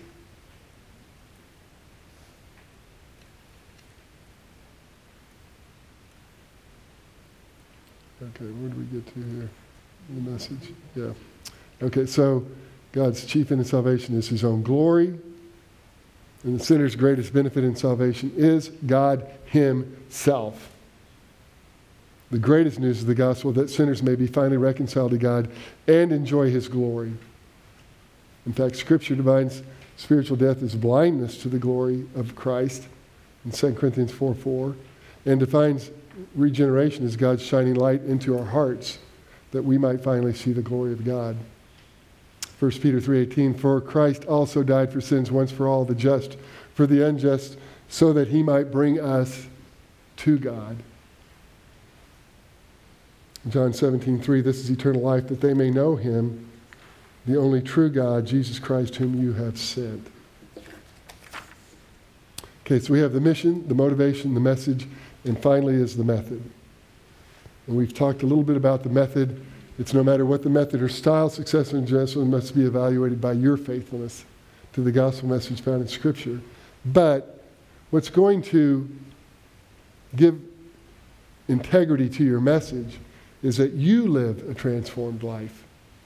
Okay, where did we get to here? The message. Yeah. Okay, so God's chief end in salvation is his own glory. And the sinner's greatest benefit in salvation is God himself. The greatest news of the gospel that sinners may be finally reconciled to God and enjoy his glory. In fact, Scripture defines spiritual death as blindness to the glory of Christ in Second Corinthians four four, and defines regeneration as God's shining light into our hearts that we might finally see the glory of God. First Peter three eighteen, for Christ also died for sins once for all, the just for the unjust, so that he might bring us to God. John seventeen three, this is eternal life, that they may know him, the only true God, Jesus Christ, whom you have sent. Okay, so we have the mission, the motivation, the message, and finally is the method. And we've talked a little bit about the method. It's no matter what the method or style, success and successful must be evaluated by your faithfulness to the gospel message found in Scripture. But what's going to give integrity to your message is that you live a transformed life.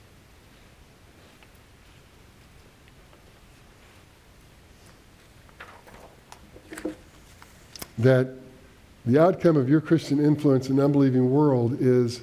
That the outcome of your Christian influence in an unbelieving world is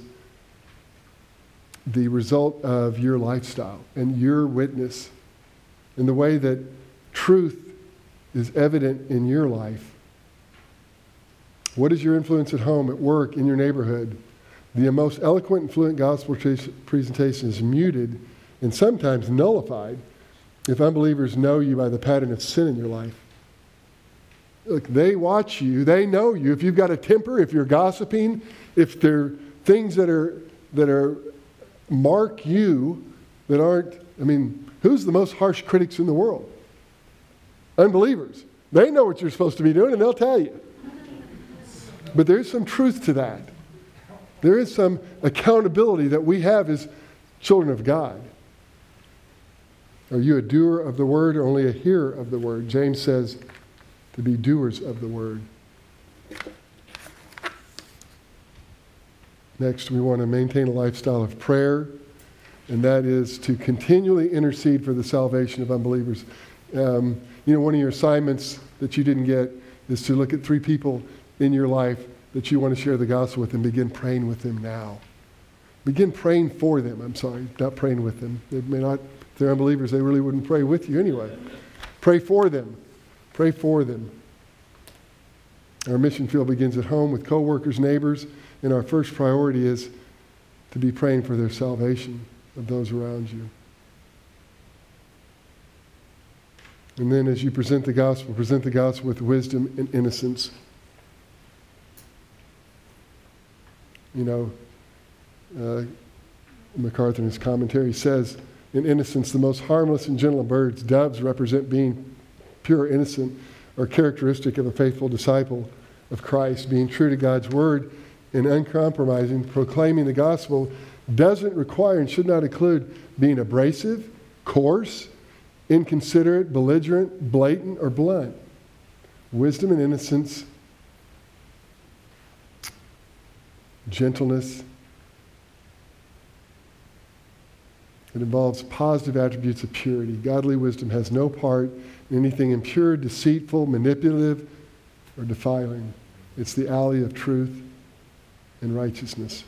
the result of your lifestyle and your witness and the way that truth is evident in your life. What is your influence at home, at work, in your neighborhood? The most eloquent and fluent gospel presentation is muted and sometimes nullified if unbelievers know you by the pattern of sin in your life. Look, they watch you, they know you. If you've got a temper, if you're gossiping, if there are things that are that are mark you that aren't, I mean, who's the most harsh critics in the world? Unbelievers. They know what you're supposed to be doing and they'll tell you. But there's some truth to that. There is some accountability that we have as children of God. Are you a doer of the word or only a hearer of the word? James says to be doers of the word. Next, we want to maintain a lifestyle of prayer, and that is to continually intercede for the salvation of unbelievers. Um, you know, one of your assignments that you didn't get is to look at three people in your life that you want to share the gospel with and begin praying with them now. Begin praying for them. I'm sorry, not praying with them. They may not, if they're unbelievers, they really wouldn't pray with you anyway. Pray for them. Pray for them. Our mission field begins at home with coworkers, neighbors, and our first priority is to be praying for their salvation of those around you. And then as you present the gospel, present the gospel with wisdom and innocence. You know, uh, MacArthur in his commentary says, in innocence, the most harmless and gentle of birds, doves represent being pure, innocent, or characteristic of a faithful disciple of Christ. Being true to God's word and uncompromising, proclaiming the gospel doesn't require and should not include being abrasive, coarse, inconsiderate, belligerent, blatant, or blunt. Wisdom and innocence, gentleness. It involves positive attributes of purity. Godly wisdom has no part in anything impure, deceitful, manipulative, or defiling. It's the alley of truth and righteousness.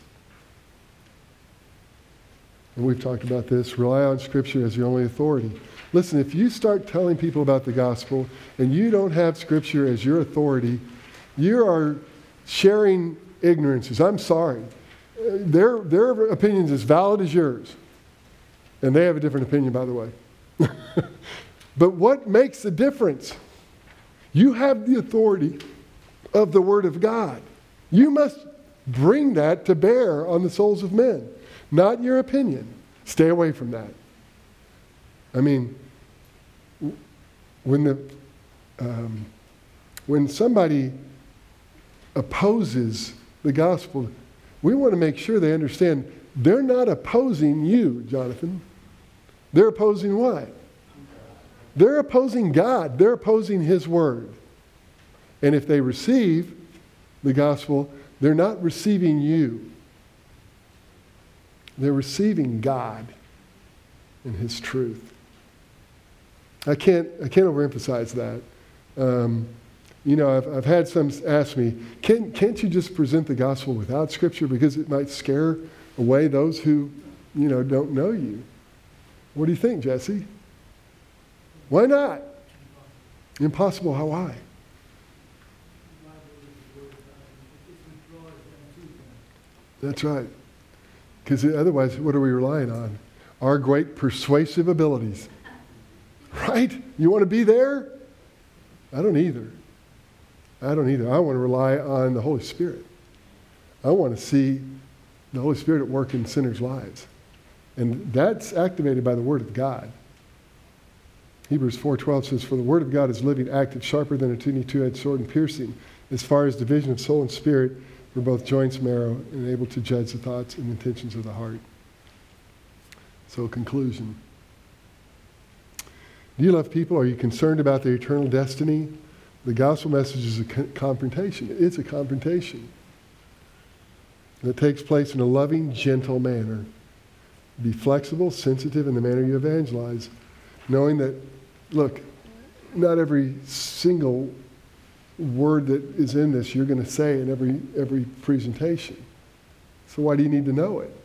And we've talked about this. Rely on Scripture as your only authority. Listen, if you start telling people about the gospel and you don't have Scripture as your authority, you are sharing ignorances. I'm sorry. Their, their opinion's as valid as yours. And they have a different opinion, by the way. But what makes the difference? You have the authority of the Word of God. You must bring that to bear on the souls of men, not your opinion. Stay away from that. I mean, when the um, when somebody opposes the gospel, we want to make sure they understand they're not opposing you, Jonathan. They're opposing what? They're opposing God. They're opposing His Word. And if they receive the gospel, they're not receiving you. They're receiving God and His truth. I can't, I can't overemphasize that. Um, you know, I've, I've had some ask me, Can, can't you just present the gospel without Scripture because it might scare away those who, you know, don't know you? What do you think, Jesse? Why not? Impossible. How? Why? That's right. Because otherwise, what are we relying on? Our great persuasive abilities. Right? You want to be there? I don't either. I don't either. I want to rely on the Holy Spirit. I want to see the Holy Spirit at work in sinners' lives. And that's activated by the Word of God. Hebrews four twelve says, "For the Word of God is living, active, sharper than a two-edged sword, and piercing, as far as division of soul and spirit, for both joints, marrow, and able to judge the thoughts and intentions of the heart." So, conclusion. Do you love people? Are you concerned about their eternal destiny? The gospel message is a co- confrontation. It's a confrontation. And it takes place in a loving, gentle manner. Be flexible, sensitive in the manner you evangelize, knowing that, look, not every single word that is in this you're going to say in every every presentation. So why do you need to know it?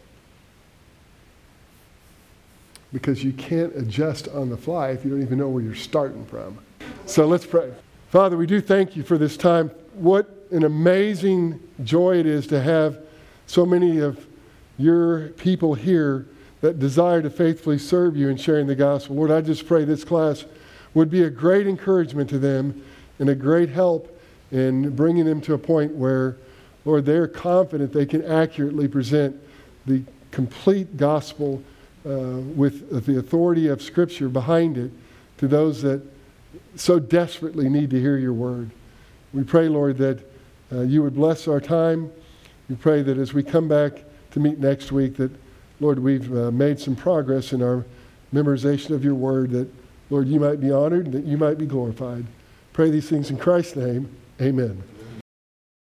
Because you can't adjust on the fly if you don't even know where you're starting from. So let's pray. Father, we do thank you for this time. What an amazing joy it is to have so many of your people here that desire to faithfully serve you in sharing the gospel. Lord, I just pray this class would be a great encouragement to them and a great help in bringing them to a point where, Lord, they're confident they can accurately present the complete gospel uh, with the authority of Scripture behind it to those that so desperately need to hear your word. We pray, Lord, that uh, you would bless our time. We pray that as we come back to meet next week, that, Lord, we've uh, made some progress in our memorization of your word, that, Lord, you might be honored and that you might be glorified. Pray these things in Christ's name. Amen.